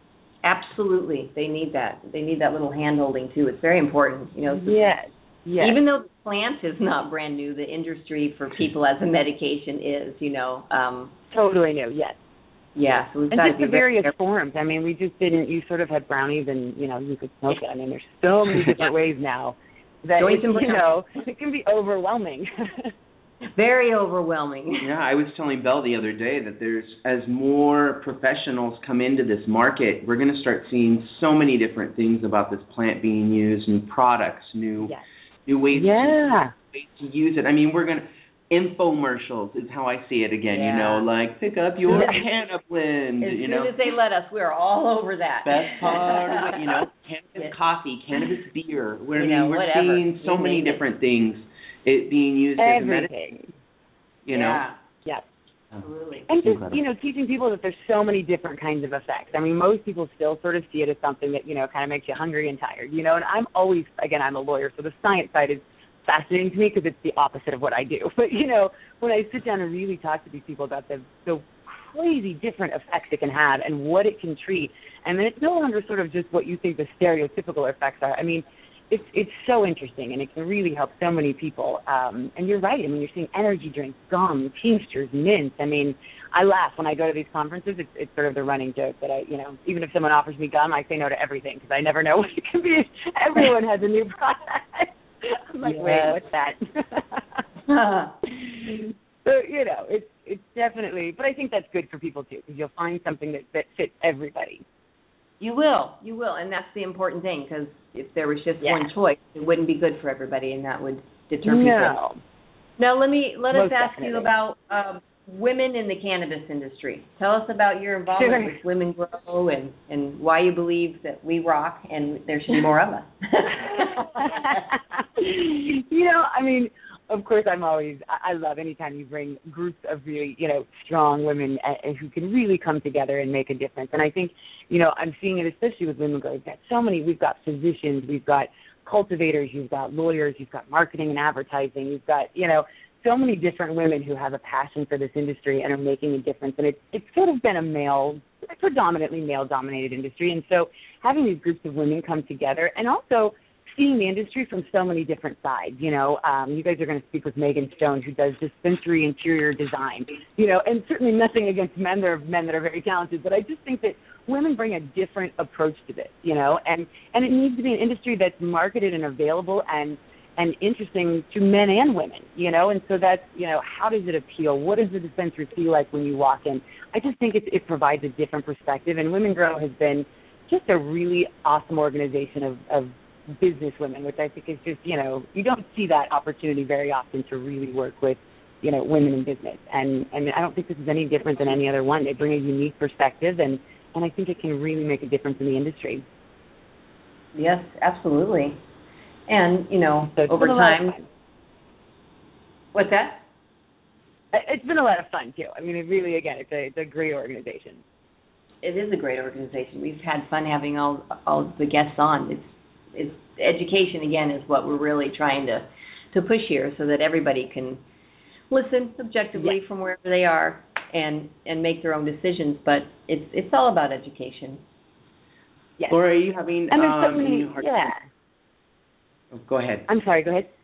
Absolutely. They need that. They need that little hand-holding, too. It's very important. You know, Yes. Even though the plant is not brand new, the industry for people as a medication is, you know. Totally new, yes. Yeah, so we've and got just to be the various very forms. I mean, we just didn't, you sort of had brownies and, you know, you could smoke it. I mean, there's so many different ways now that, you know, it can be overwhelming. Very overwhelming. Yeah, I was telling Belle the other day that as more professionals come into this market, we're going to start seeing so many different things about this plant being used, new products, new ways, ways to use it. I mean, we're going to, infomercials is how I see it again, you know, like pick up your Hannah blend, as you know. As soon as they let us, we're all over that. Best part of it, you know, cannabis coffee, cannabis beer. We're whatever. seeing so many different things it being used as a medicine. You know? Yeah. Absolutely. And just, you know, teaching people that there's so many different kinds of effects. I mean, most people still sort of see it as something that, you know, kind of makes you hungry and tired, you know, and I'm always, again, I'm a lawyer, so the science side is fascinating to me because it's the opposite of what I do. But, you know, when I sit down and really talk to these people about the crazy different effects it can have and what it can treat, and then it's no longer sort of just what you think the stereotypical effects are. I mean, it's so interesting, and it can really help so many people. And you're right. I mean, you're seeing energy drinks, gum, tinctures, mints. I mean, I laugh when I go to these conferences. It's sort of the running joke that I, you know, even if someone offers me gum, I say no to everything because I never know what it can be. Everyone has a new product. I'm like, wait, what's that? So, you know, it's definitely, but I think that's good for people too, because you'll find something that fits everybody. You will, and that's the important thing, because if there was just one choice, it wouldn't be good for everybody, and that would deter people. Now, let us ask you about women in the cannabis industry. Tell us about your involvement with Women Grow and why you believe that we rock and there should be more of us. You know, I mean, of course, I love anytime you bring groups of really, you know, strong women who can really come together and make a difference. And I think, you know, I'm seeing it especially with Women Grow. We've got physicians, we've got cultivators, you've got lawyers, you've got marketing and advertising, you've got, you know, so many different women who have a passion for this industry and are making a difference. And it's sort of been a predominantly male-dominated industry. And so having these groups of women come together and also seeing the industry from so many different sides, you know, you guys are going to speak with Megan Stone, who does dispensary interior design, you know, and certainly nothing against men. There are men that are very talented, but I just think that women bring a different approach to this, you know, and it needs to be an industry that's marketed and available and interesting to men and women, you know, and so that's, you know, how does it appeal? What does the dispensary feel like when you walk in? I just think it provides a different perspective, and Women Grow has been just a really awesome organization of business women, which I think is just, you know, you don't see that opportunity very often to really work with, you know, women in business. And I don't think this is any different than any other one. They bring a unique perspective, and I think it can really make a difference in the industry. Yes, absolutely. And, you know, over time. What's that? It's been a lot of fun, too. I mean, it really, again, it's a great organization. It is a great organization. We've had fun having all the guests on. It's education, again, is what we're really trying to push here so that everybody can listen objectively from wherever they are and make their own decisions. But it's all about education. Yes. Laura, are you having and there's so many, Oh, go ahead. I'm sorry, go ahead.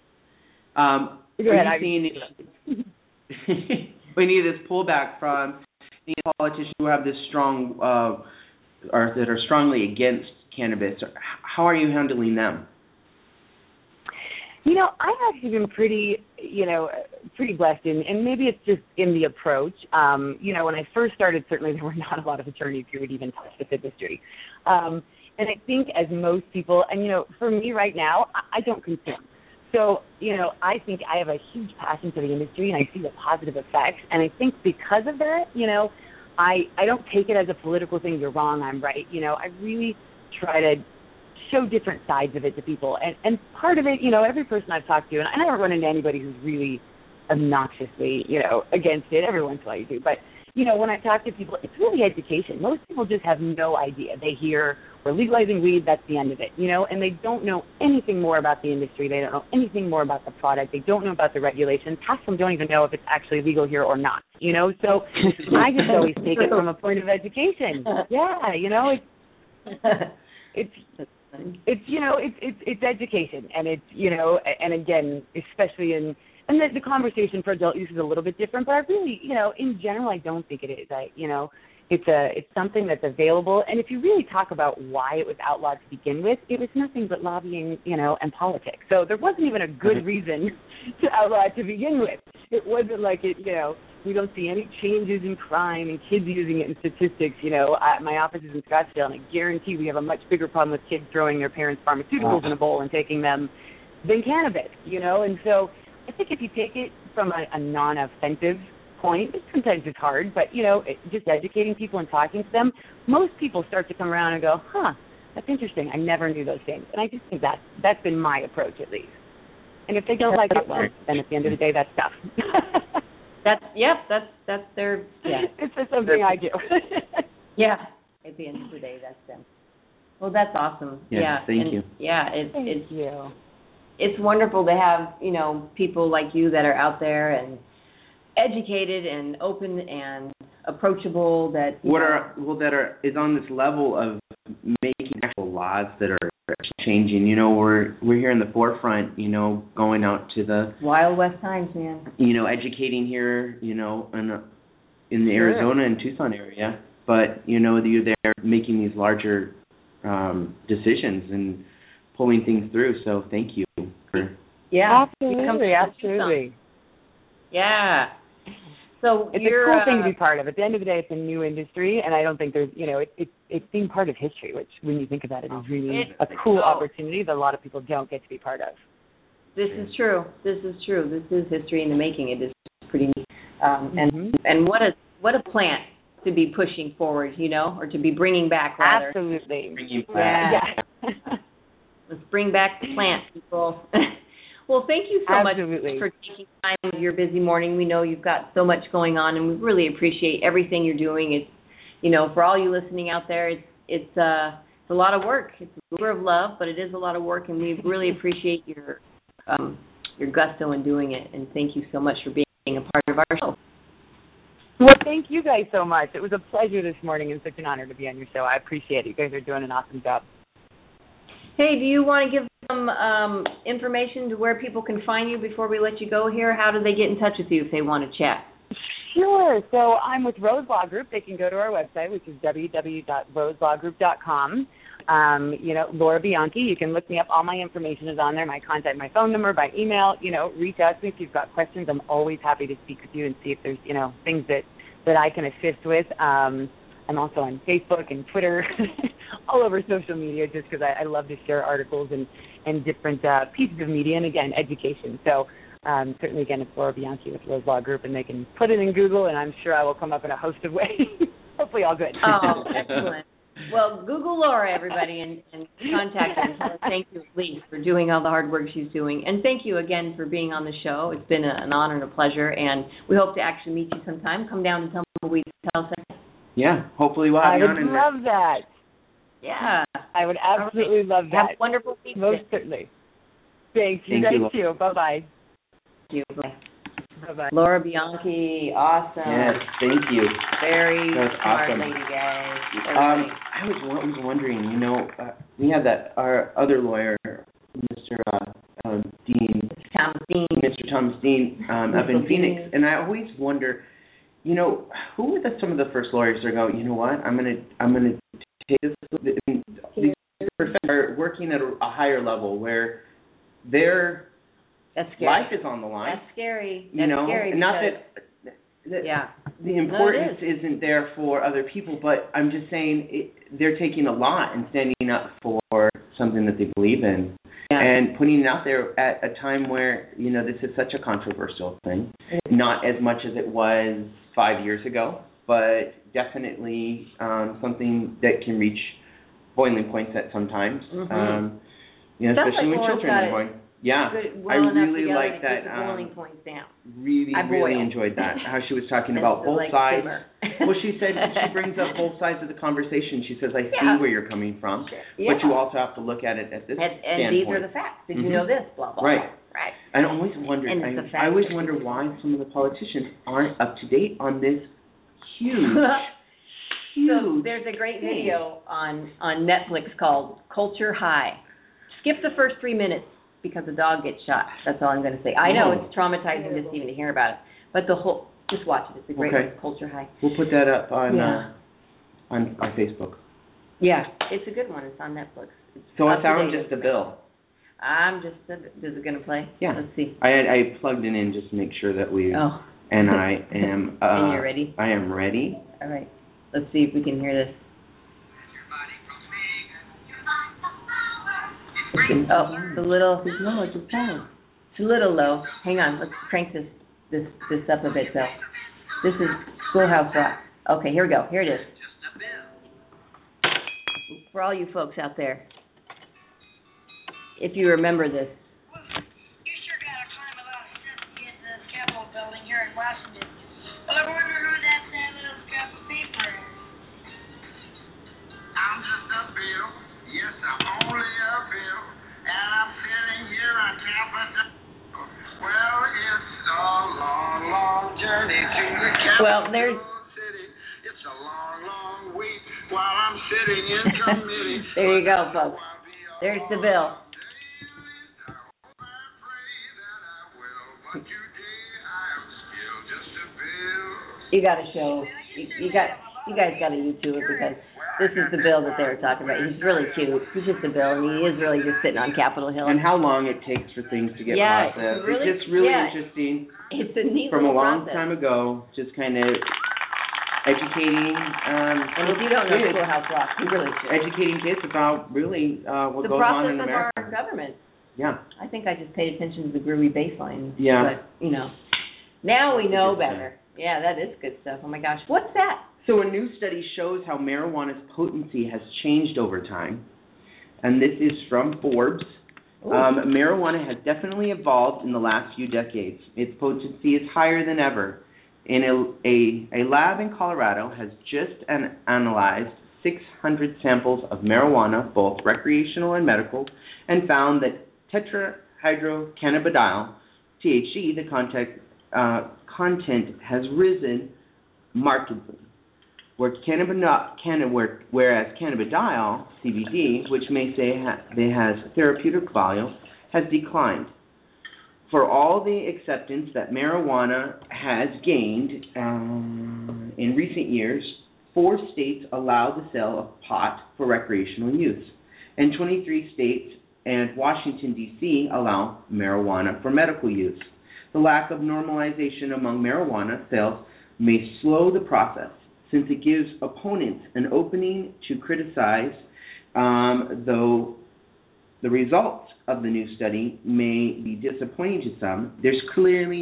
Are you seeing any of this pullback from the politicians who have this strong, or that are strongly against cannabis? How are you handling them? You know, I've actually been pretty blessed, and maybe it's just in the approach. You know, when I first started, certainly there were not a lot of attorneys who would even touch this industry. And I think as most people, and, you know, for me right now, I don't consume. So, you know, I think I have a huge passion for the industry, and I see the positive effects. And I think because of that, you know, I don't take it as a political thing, you're wrong, I'm right. You know, I really try to show different sides of it to people. And part of it, you know, every person I've talked to, and I never run into anybody who's really obnoxiously, you know, against it. Every once in a while you do. But, you know, when I talk to people, it's really education. Most people just have no idea. They hear, we're legalizing weed, that's the end of it, you know, and they don't know anything more about the industry. They don't know anything more about the product. They don't know about the regulations. Half of them don't even know if it's actually legal here or not, you know. So I just always take it from a point of education. Yeah, you know, it's you know it's education, and it's you know, and again, especially in and the conversation for adult use is a little bit different, but I really, you know, in general, I don't think it is. It's something that's available, and if you really talk about why it was outlawed to begin with, it was nothing but lobbying, you know, and politics. So there wasn't even a good reason to outlaw it to begin with. It wasn't like it, you know, we don't see any changes in crime and kids using it in statistics. You know, my office is in Scottsdale, and I guarantee we have a much bigger problem with kids throwing their parents' pharmaceuticals in a bowl and taking them than cannabis, you know. And so I think if you take it from a non-offensive point, sometimes it's hard, but, you know, just educating people and talking to them, most people start to come around and go, that's interesting. I never knew those things. And I just think that's been my approach, at least. And if they don't like it, well, then at the end of the day, that's tough. That's their, yeah. It's just something I do. Yeah. At the end of the day, that's them. Well, that's awesome. Yeah. Thank you. Yeah. Thank you. It's wonderful to have, you know, people like you that are out there and educated and open and approachable that is on this level of making actual laws that are changing. You know, we're here in the forefront, you know, going out to the Wild West times, man. You know, educating here, you know, in the Arizona and Tucson area, but you know, you're there making these larger decisions and pulling things through. So thank you. Absolutely. Yeah. So it's a cool thing to be part of. At the end of the day, it's a new industry, and I don't think there's, you know, it's being part of history, which when you think about it is really a cool opportunity that a lot of people don't get to be part of. This is true. This is history in the making. It is pretty neat. And what a plant to be pushing forward, you know, or to be bringing back, rather. Absolutely. Yeah. Let's bring back the plant, people. Well, thank you so much for taking time out of your busy morning. We know you've got so much going on, and we really appreciate everything you're doing. It's, you know, for all you listening out there, it's a lot of work. It's a labor of love, but it is a lot of work, and we really appreciate your gusto in doing it. And thank you so much for being a part of our show. Well, thank you guys so much. It was a pleasure this morning and such an honor to be on your show. I appreciate it. You guys are doing an awesome job. Hey, do you want to give some information to where people can find you before we let you go here? How do they get in touch with you if they want to chat? Sure. So I'm with Rose Law Group. They can go to our website, which is www.roselawgroup.com. You know, Laura Bianchi, you can look me up. All my information is on there, my contact, my phone number, by email. You know, reach out to me if you've got questions. I'm always happy to speak with you and see if there's, you know, things that I can assist with. I'm also on Facebook and Twitter, all over social media, just because I love to share articles and different pieces of media, and, again, education. So certainly, again, it's Laura Bianchi with Rose Law Group, and they can put it in Google, and I'm sure I will come up in a host of ways. Hopefully all good. Oh, excellent. Well, Google Laura, everybody, and contact her. Thank you, Lee, for doing all the hard work she's doing. And thank you again for being on the show. It's been an honor and a pleasure, and we hope to actually meet you sometime. Come down and tell me Yeah, hopefully we'll have you on. I would love that. Yeah. I would absolutely love that. Have a wonderful week. Most certainly. Thank you. Thank you. Bye-bye. Thank you. Bye-bye. Laura Bianchi, awesome. Yes, thank you. Very smart awesome. lady, guys. I was wondering, you know, we have our other lawyer, Mr. Dean. Mr. Thomas Dean, up in Phoenix, and I always wonder, you know, who were some of the first lawyers that go, you know what, I'm gonna take this. These professors are working at a higher level where their life is on the line. That's scary. You know, scary not that yeah. The importance isn't there for other people, but I'm just saying they're taking a lot and standing up for something that they believe in. Yeah. And putting it out there at a time where, you know, this is such a controversial thing. Not as much as it was 5 years ago, but definitely something that can reach boiling points at sometimes. Mm-hmm. You know, especially when children are born. Yeah, I really like that. Boiling points down. Really enjoyed that. How she was talking about both sides. Well, she said she brings up both sides of the conversation. She says, "I see where you're coming from, but you also have to look at it at this standpoint." And these are the facts. Did you know this? Blah blah. Right. Blah. Right. I always wonder. I always wonder why some of the politicians aren't up to date on this huge huge. So there's a great video on Netflix called Culture High. Skip the first 3 minutes because the dog gets shot. That's all I'm going to say. I know it's traumatizing just even to hear about it, but just watch it. It's a great one, Culture High. We'll put that up on Facebook. Yeah, it's a good one. It's on Netflix. So I found just the bill. Is it going to play? Yeah. Let's see. I plugged it in just to make sure that we... Oh. And I am... and you're ready? I am ready. All right. Let's see if we can hear this. It's a little... It's a little low. Hang on. Let's crank this up a bit, though. This is Schoolhouse Rock. Okay, here we go. Here it is. For all you folks out there, if you remember this. You sure got to climb a lot of steps to get to the Capitol building here in Washington. But I wonder who that little scrap of paper is. I'm just a bill. Yes, I'm only a bill. And I'm sitting here on Capitol. Well, it's a long, long journey to the Capitol City. It's a long, long wait while I'm sitting in committee. There you go, folks. There's the bill. You got to show. You guys got to YouTube it because this is the bill that they were talking about. He's really cute. He's just a bill, and he is really just sitting on Capitol Hill. And how long it takes for things to get processed. It's just really interesting. It's a neat from a long process. time ago, just kind of educating. And if you don't know Schoolhouse Rock, you really should. Educating kids about really what goes on in America. The process of our government. Yeah. I think I just paid attention to the groovy bass line. Yeah. But, now we know better. Yeah, that is good stuff. Oh, my gosh. What's that? So a new study shows how marijuana's potency has changed over time. And this is from Forbes. Marijuana has definitely evolved in the last few decades. Its potency is higher than ever. In a lab in Colorado has just analyzed 600 samples of marijuana, both recreational and medical, and found that tetrahydrocannabidiol, THC, the content has risen markedly, whereas cannabidiol, CBD, which may say it has therapeutic value, has declined. For all the acceptance that marijuana has gained in recent years, 4 states allow the sale of pot for recreational use, and 23 states and Washington, D.C. allow marijuana for medical use. The lack of normalization among marijuana sales may slow the process, since it gives opponents an opening to criticize, though the results of the new study may be disappointing to some. They're clearly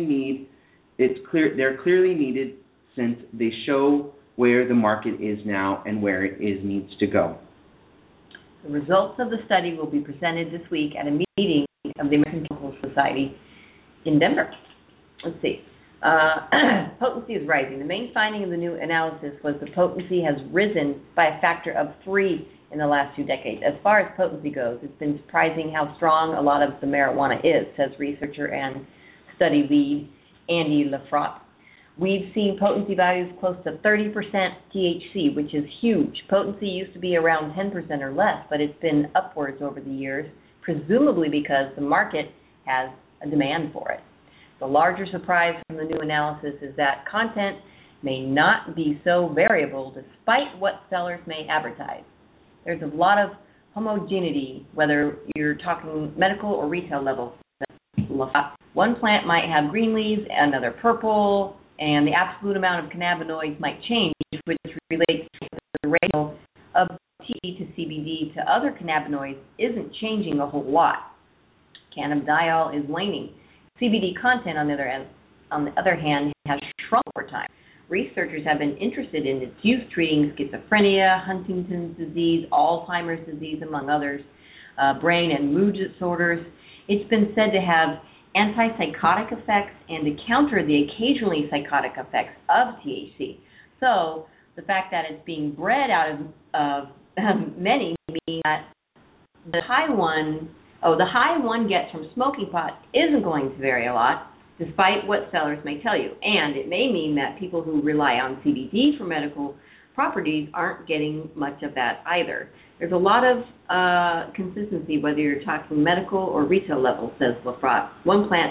needed since they show where the market is now and where it needs to go. The results of the study will be presented this week at a meeting of the American Chemical Society in Denver. Let's see. Potency is rising. The main finding of the new analysis was the potency has risen by a factor of 3 in the last 2 decades. As far as potency goes, it's been surprising how strong a lot of the marijuana is, says researcher and study lead Andy Lafrotte. We've seen potency values close to 30% THC, which is huge. Potency used to be around 10% or less, but it's been upwards over the years, presumably because the market has a demand for it. The larger surprise from the new analysis is that content may not be so variable despite what sellers may advertise. There's a lot of homogeneity, whether you're talking medical or retail level. One plant might have green leaves, another purple, and the absolute amount of cannabinoids might change, which relates to the ratio of THC to CBD to other cannabinoids isn't changing a whole lot. Cannabidiol is waning. CBD content, on the other hand, has shrunk over time. Researchers have been interested in its use treating schizophrenia, Huntington's disease, Alzheimer's disease, among others, brain and mood disorders. It's been said to have antipsychotic effects and to counter the occasionally psychotic effects of THC. So the fact that it's being bred out of many means that the high one gets from smoking pot isn't going to vary a lot, despite what sellers may tell you. And it may mean that people who rely on CBD for medical properties aren't getting much of that either. There's a lot of consistency whether you're talking medical or retail level, says LaFrotte. One plant,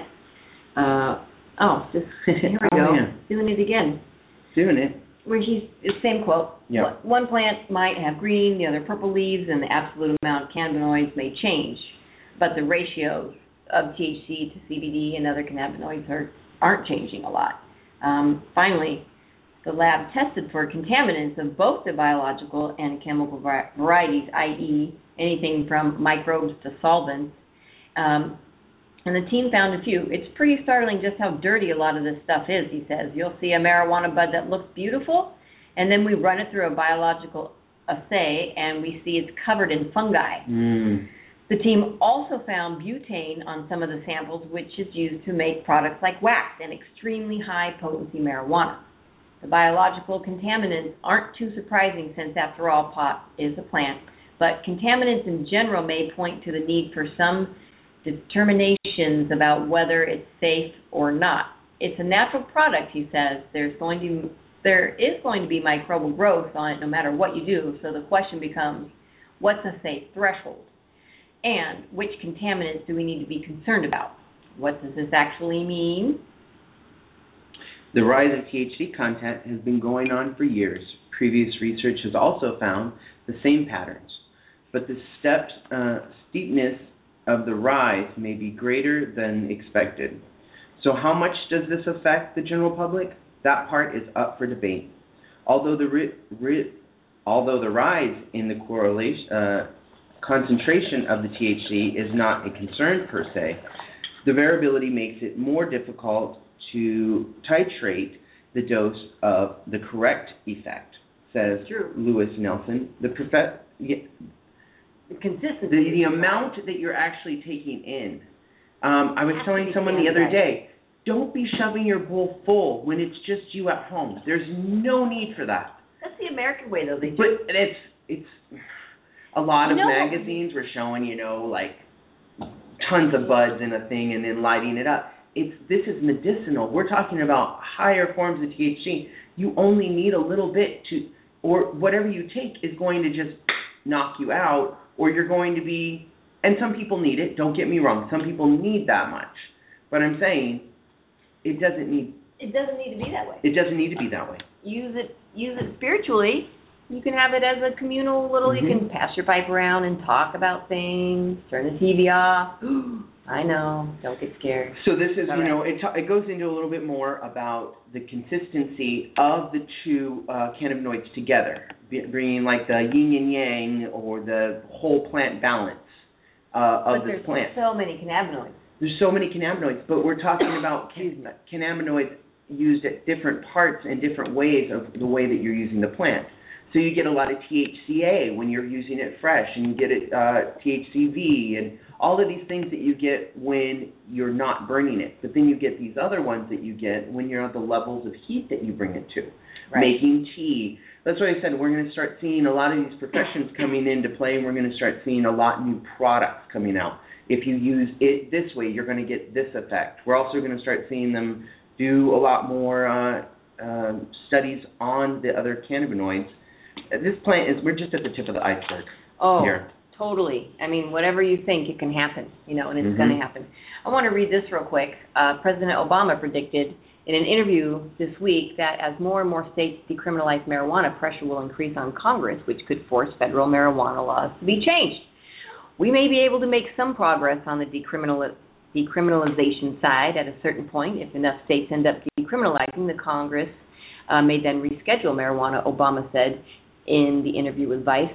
here we go, doing it again. Doing it. Where same quote. Yeah. One plant might have green, the other purple leaves, and the absolute amount of cannabinoids may change, but the ratios of THC to CBD and other cannabinoids aren't changing a lot. Finally, the lab tested for contaminants of both the biological and chemical varieties, i.e. anything from microbes to solvents, and the team found a few. It's pretty startling just how dirty a lot of this stuff is, he says. You'll see a marijuana bud that looks beautiful, and then we run it through a biological assay, and we see it's covered in fungi. The team also found butane on some of the samples, which is used to make products like wax and extremely high-potency marijuana. The biological contaminants aren't too surprising since, after all, pot is a plant, but contaminants in general may point to the need for some determinations about whether it's safe or not. It's a natural product, he says. There is going to be microbial growth on it no matter what you do, so the question becomes, what's a safe threshold? And which contaminants do we need to be concerned about? What does this actually mean? The rise of THC content has been going on for years. Previous research has also found the same patterns, but the steepness of the rise may be greater than expected. So how much does this affect the general public? That part is up for debate. Although the rise in the concentration of the THC is not a concern per se, the variability makes it more difficult to titrate the dose of the correct effect, says Lewis Nelson. The consistency. The amount that you're actually taking in. I was telling someone the other day, don't be shoving your bowl full when it's just you at home. There's no need for that. That's the American way, though. But it's a lot of magazines were showing, like tons of buds in a thing and then lighting it up. This is medicinal. We're talking about higher forms of THC. You only need a little bit or whatever you take is going to just knock you out, or you're going to be, and some people need it, don't get me wrong, some people need that much. But I'm saying it doesn't need to be that way. It doesn't need to be that way. Use it spiritually. You can have it as a communal little, you can pass your pipe around and talk about things, turn the TV off. I know, don't get scared. So this is, it goes into a little bit more about the consistency of the two cannabinoids together, bringing like the yin and yang or the whole plant balance of this plant. There's so many cannabinoids. There's so many cannabinoids, but we're talking about cannabinoids used at different parts and different ways of the way that you're using the plant. So you get a lot of THCA when you're using it fresh, and you get THCV, and all of these things that you get when you're not burning it. But then you get these other ones that you get when you're at the levels of heat that you bring it to. Right. Making tea. That's what I said. We're going to start seeing a lot of these professions coming into play, and we're going to start seeing a lot of new products coming out. If you use it this way, you're going to get this effect. We're also going to start seeing them do a lot more studies on the other cannabinoids. This plant we're just at the tip of the iceberg here. Totally. I mean, whatever you think, it can happen, and it's going to happen. I want to read this real quick. President Obama predicted in an interview this week that as more and more states decriminalize marijuana, pressure will increase on Congress, which could force federal marijuana laws to be changed. We may be able to make some progress on the decriminalization side at a certain point. If enough states end up decriminalizing, the Congress may then reschedule marijuana, Obama said in the interview with Vice.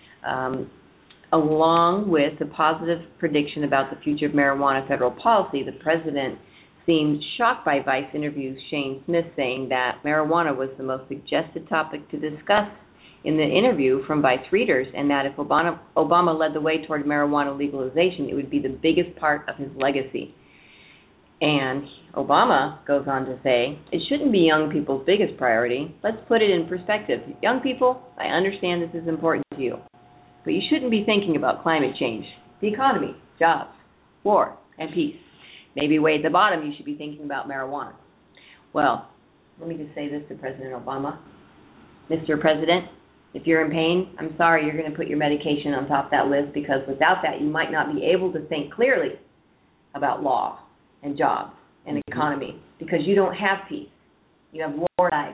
Along with the positive prediction about the future of marijuana federal policy, the president seemed shocked by Vice interview Shane Smith saying that marijuana was the most suggested topic to discuss in the interview from Vice readers, and that if Obama led the way toward marijuana legalization, it would be the biggest part of his legacy. And Obama goes on to say, it shouldn't be young people's biggest priority. Let's put it in perspective. Young people, I understand this is important to you, but you shouldn't be thinking about climate change, the economy, jobs, war, and peace. Maybe way at the bottom, you should be thinking about marijuana. Well, let me just say this to President Obama. Mr. President, if you're in pain, I'm sorry, you're going to put your medication on top of that list, because without that, you might not be able to think clearly about law and jobs and economy, because you don't have peace. You have war died.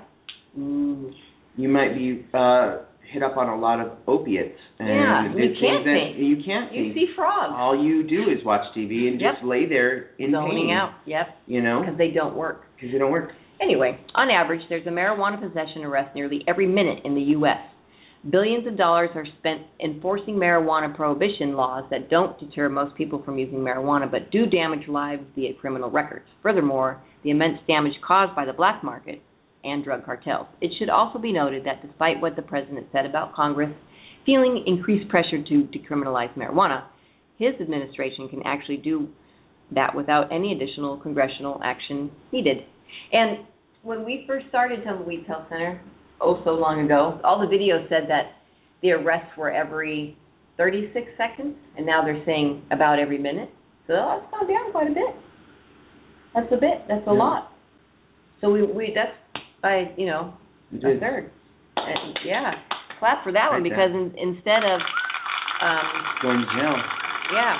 You might be hit up on a lot of opiates. And you can't think. You can't think. You see frogs. All you do is watch TV and just lay there in zoning pain. out. Yep. You know? Because they don't work. Anyway, on average, there's a marijuana possession arrest nearly every minute in the U.S. Billions of dollars are spent enforcing marijuana prohibition laws that don't deter most people from using marijuana, but do damage lives via criminal records. Furthermore, the immense damage caused by the black market and drug cartels. It should also be noted that despite what the president said about Congress feeling increased pressure to decriminalize marijuana, his administration can actually do that without any additional congressional action needed. And when we first started Tumbleweeds Health Center, so long ago, all the videos said that the arrests were every 36 seconds, and now they're saying about every minute. So that's gone down quite a bit. That's a bit. That's a lot. So we that's by, a third. And, clap for that one, because instead of going to jail. Yeah.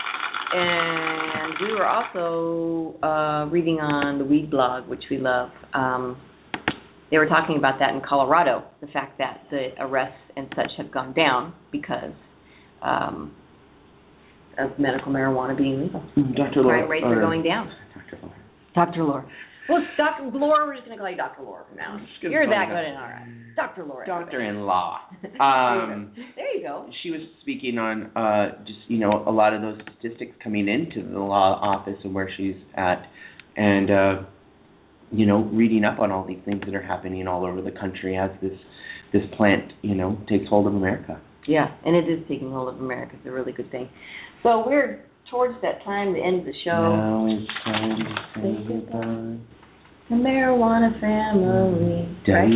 And we were also reading on the Weed Blog, which we love. They were talking about that in Colorado, the fact that the arrests and such have gone down because of medical marijuana being legal. Dr. Laura. Crime rates are going down. Dr. Laura. Well, Dr. Laura, we're just going to call you Dr. Laura from now on. You're that good and all right. Dr. Laura. Doctor-in-law. There you go. She was speaking on a lot of those statistics coming into the law office and where she's at, and reading up on all these things that are happening all over the country as this plant, takes hold of America. Yeah, and it is taking hold of America. It's a really good thing. So we're towards that time, the end of the show. Now it's time to say goodbye. The Marijuana Family.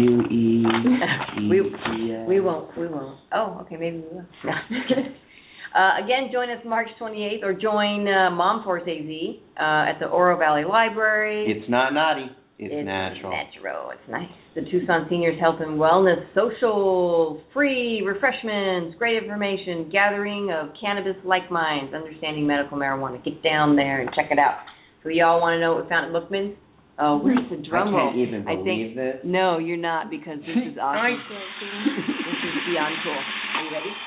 W-E-E-T-S. We won't. Oh, okay, maybe we will. Again, join us March 28th, or join Mom Force AZ at the Oro Valley Library. It's not naughty. It's natural. It's nice. The Tucson Seniors Health and Wellness Social, free refreshments, great information, gathering of cannabis-like minds, understanding medical marijuana. Get down there and check it out. So y'all want to know what we found at Lookman's? Oh, where's the drum roll? I can't even believe this. No, you're not, because this is awesome. This is beyond cool. Are you ready?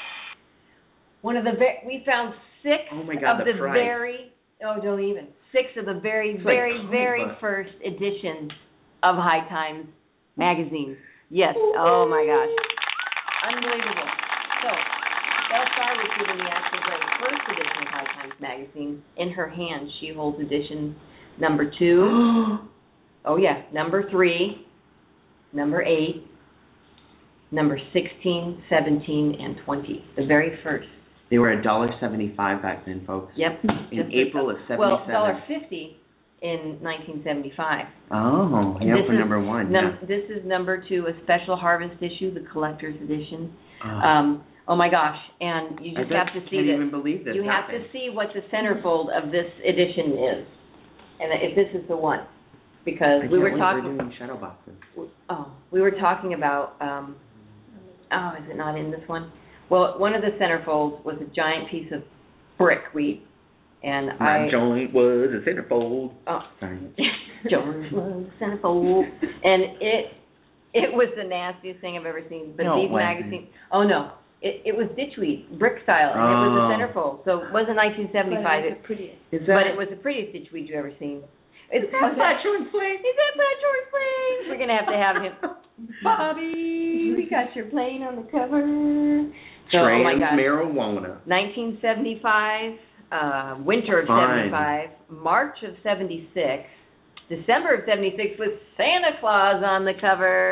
We found 6 of the very, don't even. 6 of the very first editions of High Times magazine. Yes. Oh my gosh. Unbelievable. So, Belle Starr was given the actual very first edition of High Times magazine. In her hand, she holds edition number 2. Oh yeah, number 3, number 8, number 16, 17, and 20. The very first. They were $1.75 back then, folks. Yep. In April of 77. Well, $1.50 in 1975. Oh, yeah, for number 1. This is number 2, a special harvest issue, the collector's edition. Oh my gosh! And you just have to see this. I can't even believe this. You have to see what the centerfold of this edition is, and if this is the one, because we were talking. We're doing shadow boxes. We were talking about. Is it not in this one? Well, one of the centerfolds was a giant piece of brick weed, and My joint was a centerfold. Oh, sorry. Joint was a centerfold, and it was the nastiest thing I've ever seen. But these magazines, it was ditchweed, brick style, and it was a centerfold. So it wasn't 1975. But it was the prettiest ditchweed you've ever seen. Is that Flatshorn Plains? We're gonna have to have him. Bobby, we got your plane on the cover. So, marijuana. 1975, winter of 75, March of 76, December of 76 with Santa Claus on the cover.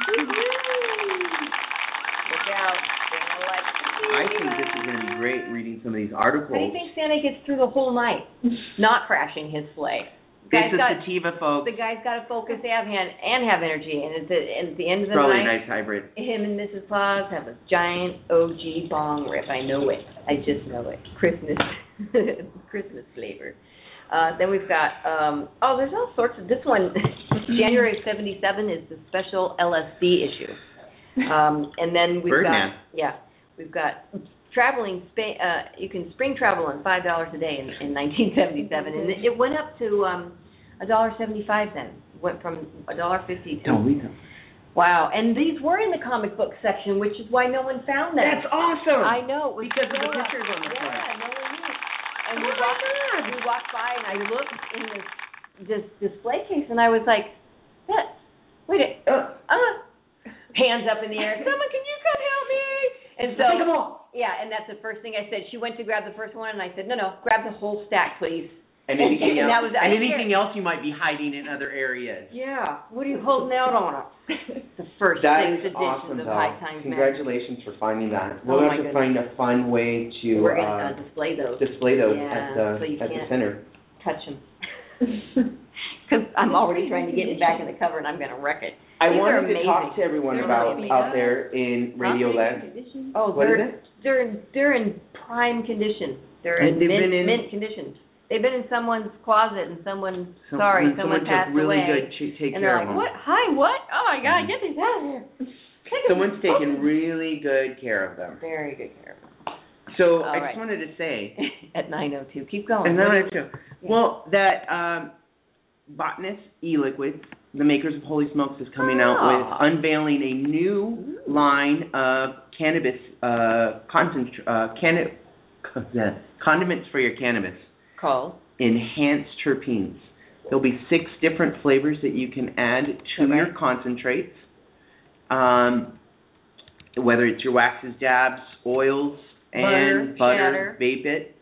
Look out. I think this is going to be great reading some of these articles. How do you think Santa gets through the whole night not crashing his sleigh? It's a sativa, folks. The guy's got to focus and have energy, and at the end of the probably night, a nice hybrid. Him and Mrs. Claus have a giant OG bong rip. I know it. I just know it. Christmas flavor. Then we've got there's all sorts of. This one, January of 77 is the special LSD issue. And then we've Birdman. we've got traveling. You can spring travel on $5 a day in 1977, and it went up to $1.75 then. Went from $1.50 to. Don't read them. Wow, and these were in the comic book section, which is why no one found them. That's awesome. I know. It was Because of the so pictures on the front. Yeah, no one knew. And Oh we walked by, and I looked in this display case, and I was like, hands up in the air. Someone, can you come help me? And so, Take them all. Yeah, and that's the first thing I said. She went to grab the first one, and I said, no, grab the whole stack, please. And anything And else? that was- I didn't anything else you might be hiding in other areas? Yeah. What are you holding out on us? The first That 6 is editions awesome, of though. High Times magazine. Congratulations for finding that. Oh, We'll my have to goodness. find a fun way to We're going to display those. at so you the can't center. touch them. Because I'm already trying to get it back in the cover, and I'm going to wreck it. I These are wanted to talk to amazing. everyone They're about really out there in Radio Land. Oh, What is it? they're in prime condition. They're And in they've been in- mint condition. They've been in someone's closet, and someone Someone passed took really away. good take And care they're of like, them. what? Hi, what? Oh my God, get these out of here. Someone's taken really good care of them. Very good care of them. So All I right. just wanted to say, At 9:02, keep going. and then What I is- too. Well, that Botanist e-liquid, the makers of Holy Smokes, is coming out with unveiling a new line of cannabis condiments for your cannabis. Called? Enhanced terpenes. There'll be 6 different flavors that you can add to your concentrates. Whether it's your waxes, dabs, oils, and butter, vape it.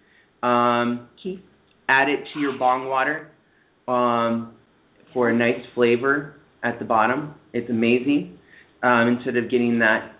Add it to your bong water for a nice flavor at the bottom. It's amazing. Instead of getting that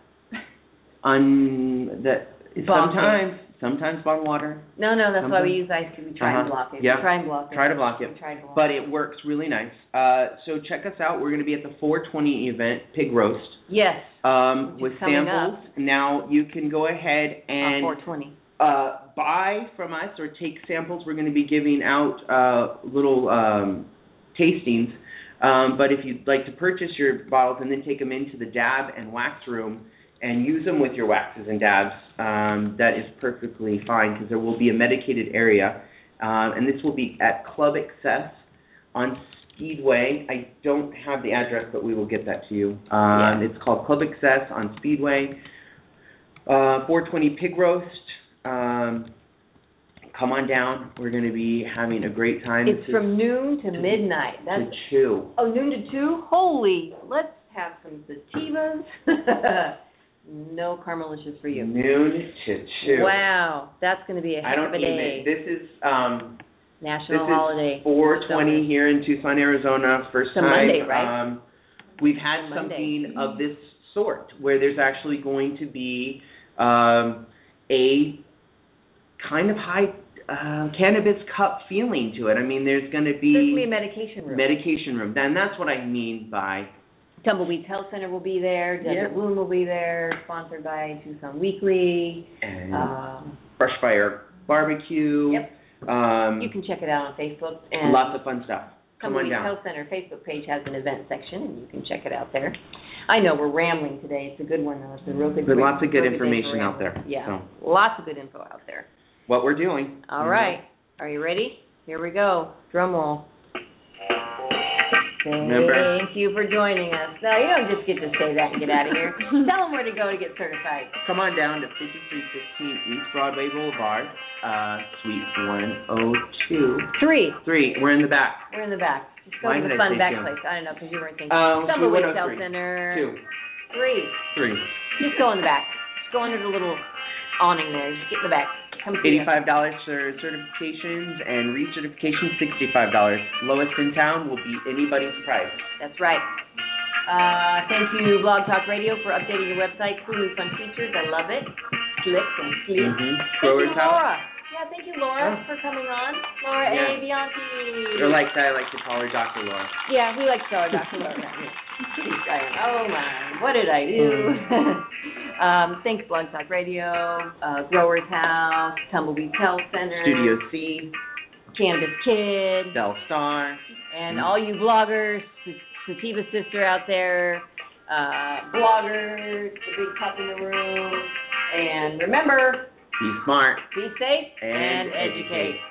sometimes bong water. No, that's why we use ice cube. We try and block it. Yeah. We try and block it. Try to block it. We try to block But it works really nice. So check us out. We're going to be at the 420 event, Pig Roast. Yes. With is coming samples. Now you can go ahead and 420. buy from us or take samples. We're going to be giving out little tastings. But if you'd like to purchase your bottles and then take them into the dab and wax room and use them with your waxes and dabs, that is perfectly fine because there will be a medicated area. And this will be at Club Access on Speedway. I don't have the address, but we will get that to you. It's called Club Access on Speedway. 420 Pig Roast. Come on down. We're going to be having a great time. It's from noon to midnight. That's to 2. Oh, noon to 2? Holy, let's have some sativas. No Carmelicious for you. Noon to 2. Wow, that's going to be a heck of a day. This is National holiday. 420 here in Tucson, Arizona. First it's a time. Monday, right? We've had something of this sort where there's actually going to be a kind of high cannabis cup feeling to it. I mean, there's going to be a medication room. Medication room. And that's what I mean by Tumbleweeds Health Center will be there. Desert Bloom will be there. Sponsored by Tucson Weekly. And Fresh Fire Barbecue. Yep. You can check it out on Facebook. And lots of fun stuff. Come on Tumbleweeds down. Health Center Facebook page has an event section, and you can check it out there. I know we're rambling today. It's a good one, though. It's a real good. There's lots of good real information day for out there. Yeah, So. lots of good info out there. What we're doing. All right. Are you ready? Here we go. Drum roll. Remember. Thank you for joining us. No, you don't just get to say that and get out of here. Tell them where to go to get certified. Come on down to 5315 East Broadway Boulevard, Suite 102. 3. We're in the back. We're in the back. Just go Why to did the I fun say back 2? place. I don't know, because you weren't thinking. Suite Tumbleweed 103. Health Center. 2. 3. Just go in the back. Just go under the little awning there. Just get in the back. Come see us. $85 for certifications and recertification $65. Lowest in town will be anybody's price. That's right. Thank you, Blog Talk Radio, for updating your website. Cool new fun features. I love it. Slick and sleek. Growers Thank you, House. Laura. Yeah, thank you, Laura, for coming on. Laura A. Bianchi. Or like I like to call her Dr. Laura. Yeah, we like to call her Dr. Laura. Oh, my. What did I do? Thanks, Blog Talk Radio, Growers House, Tumbleweed Health Center, Studio C, Cannabis Kid, Bell Star, and all you bloggers, Sativa Sister out there, bloggers, the big pup in the room. And remember, be smart be safe, and educate.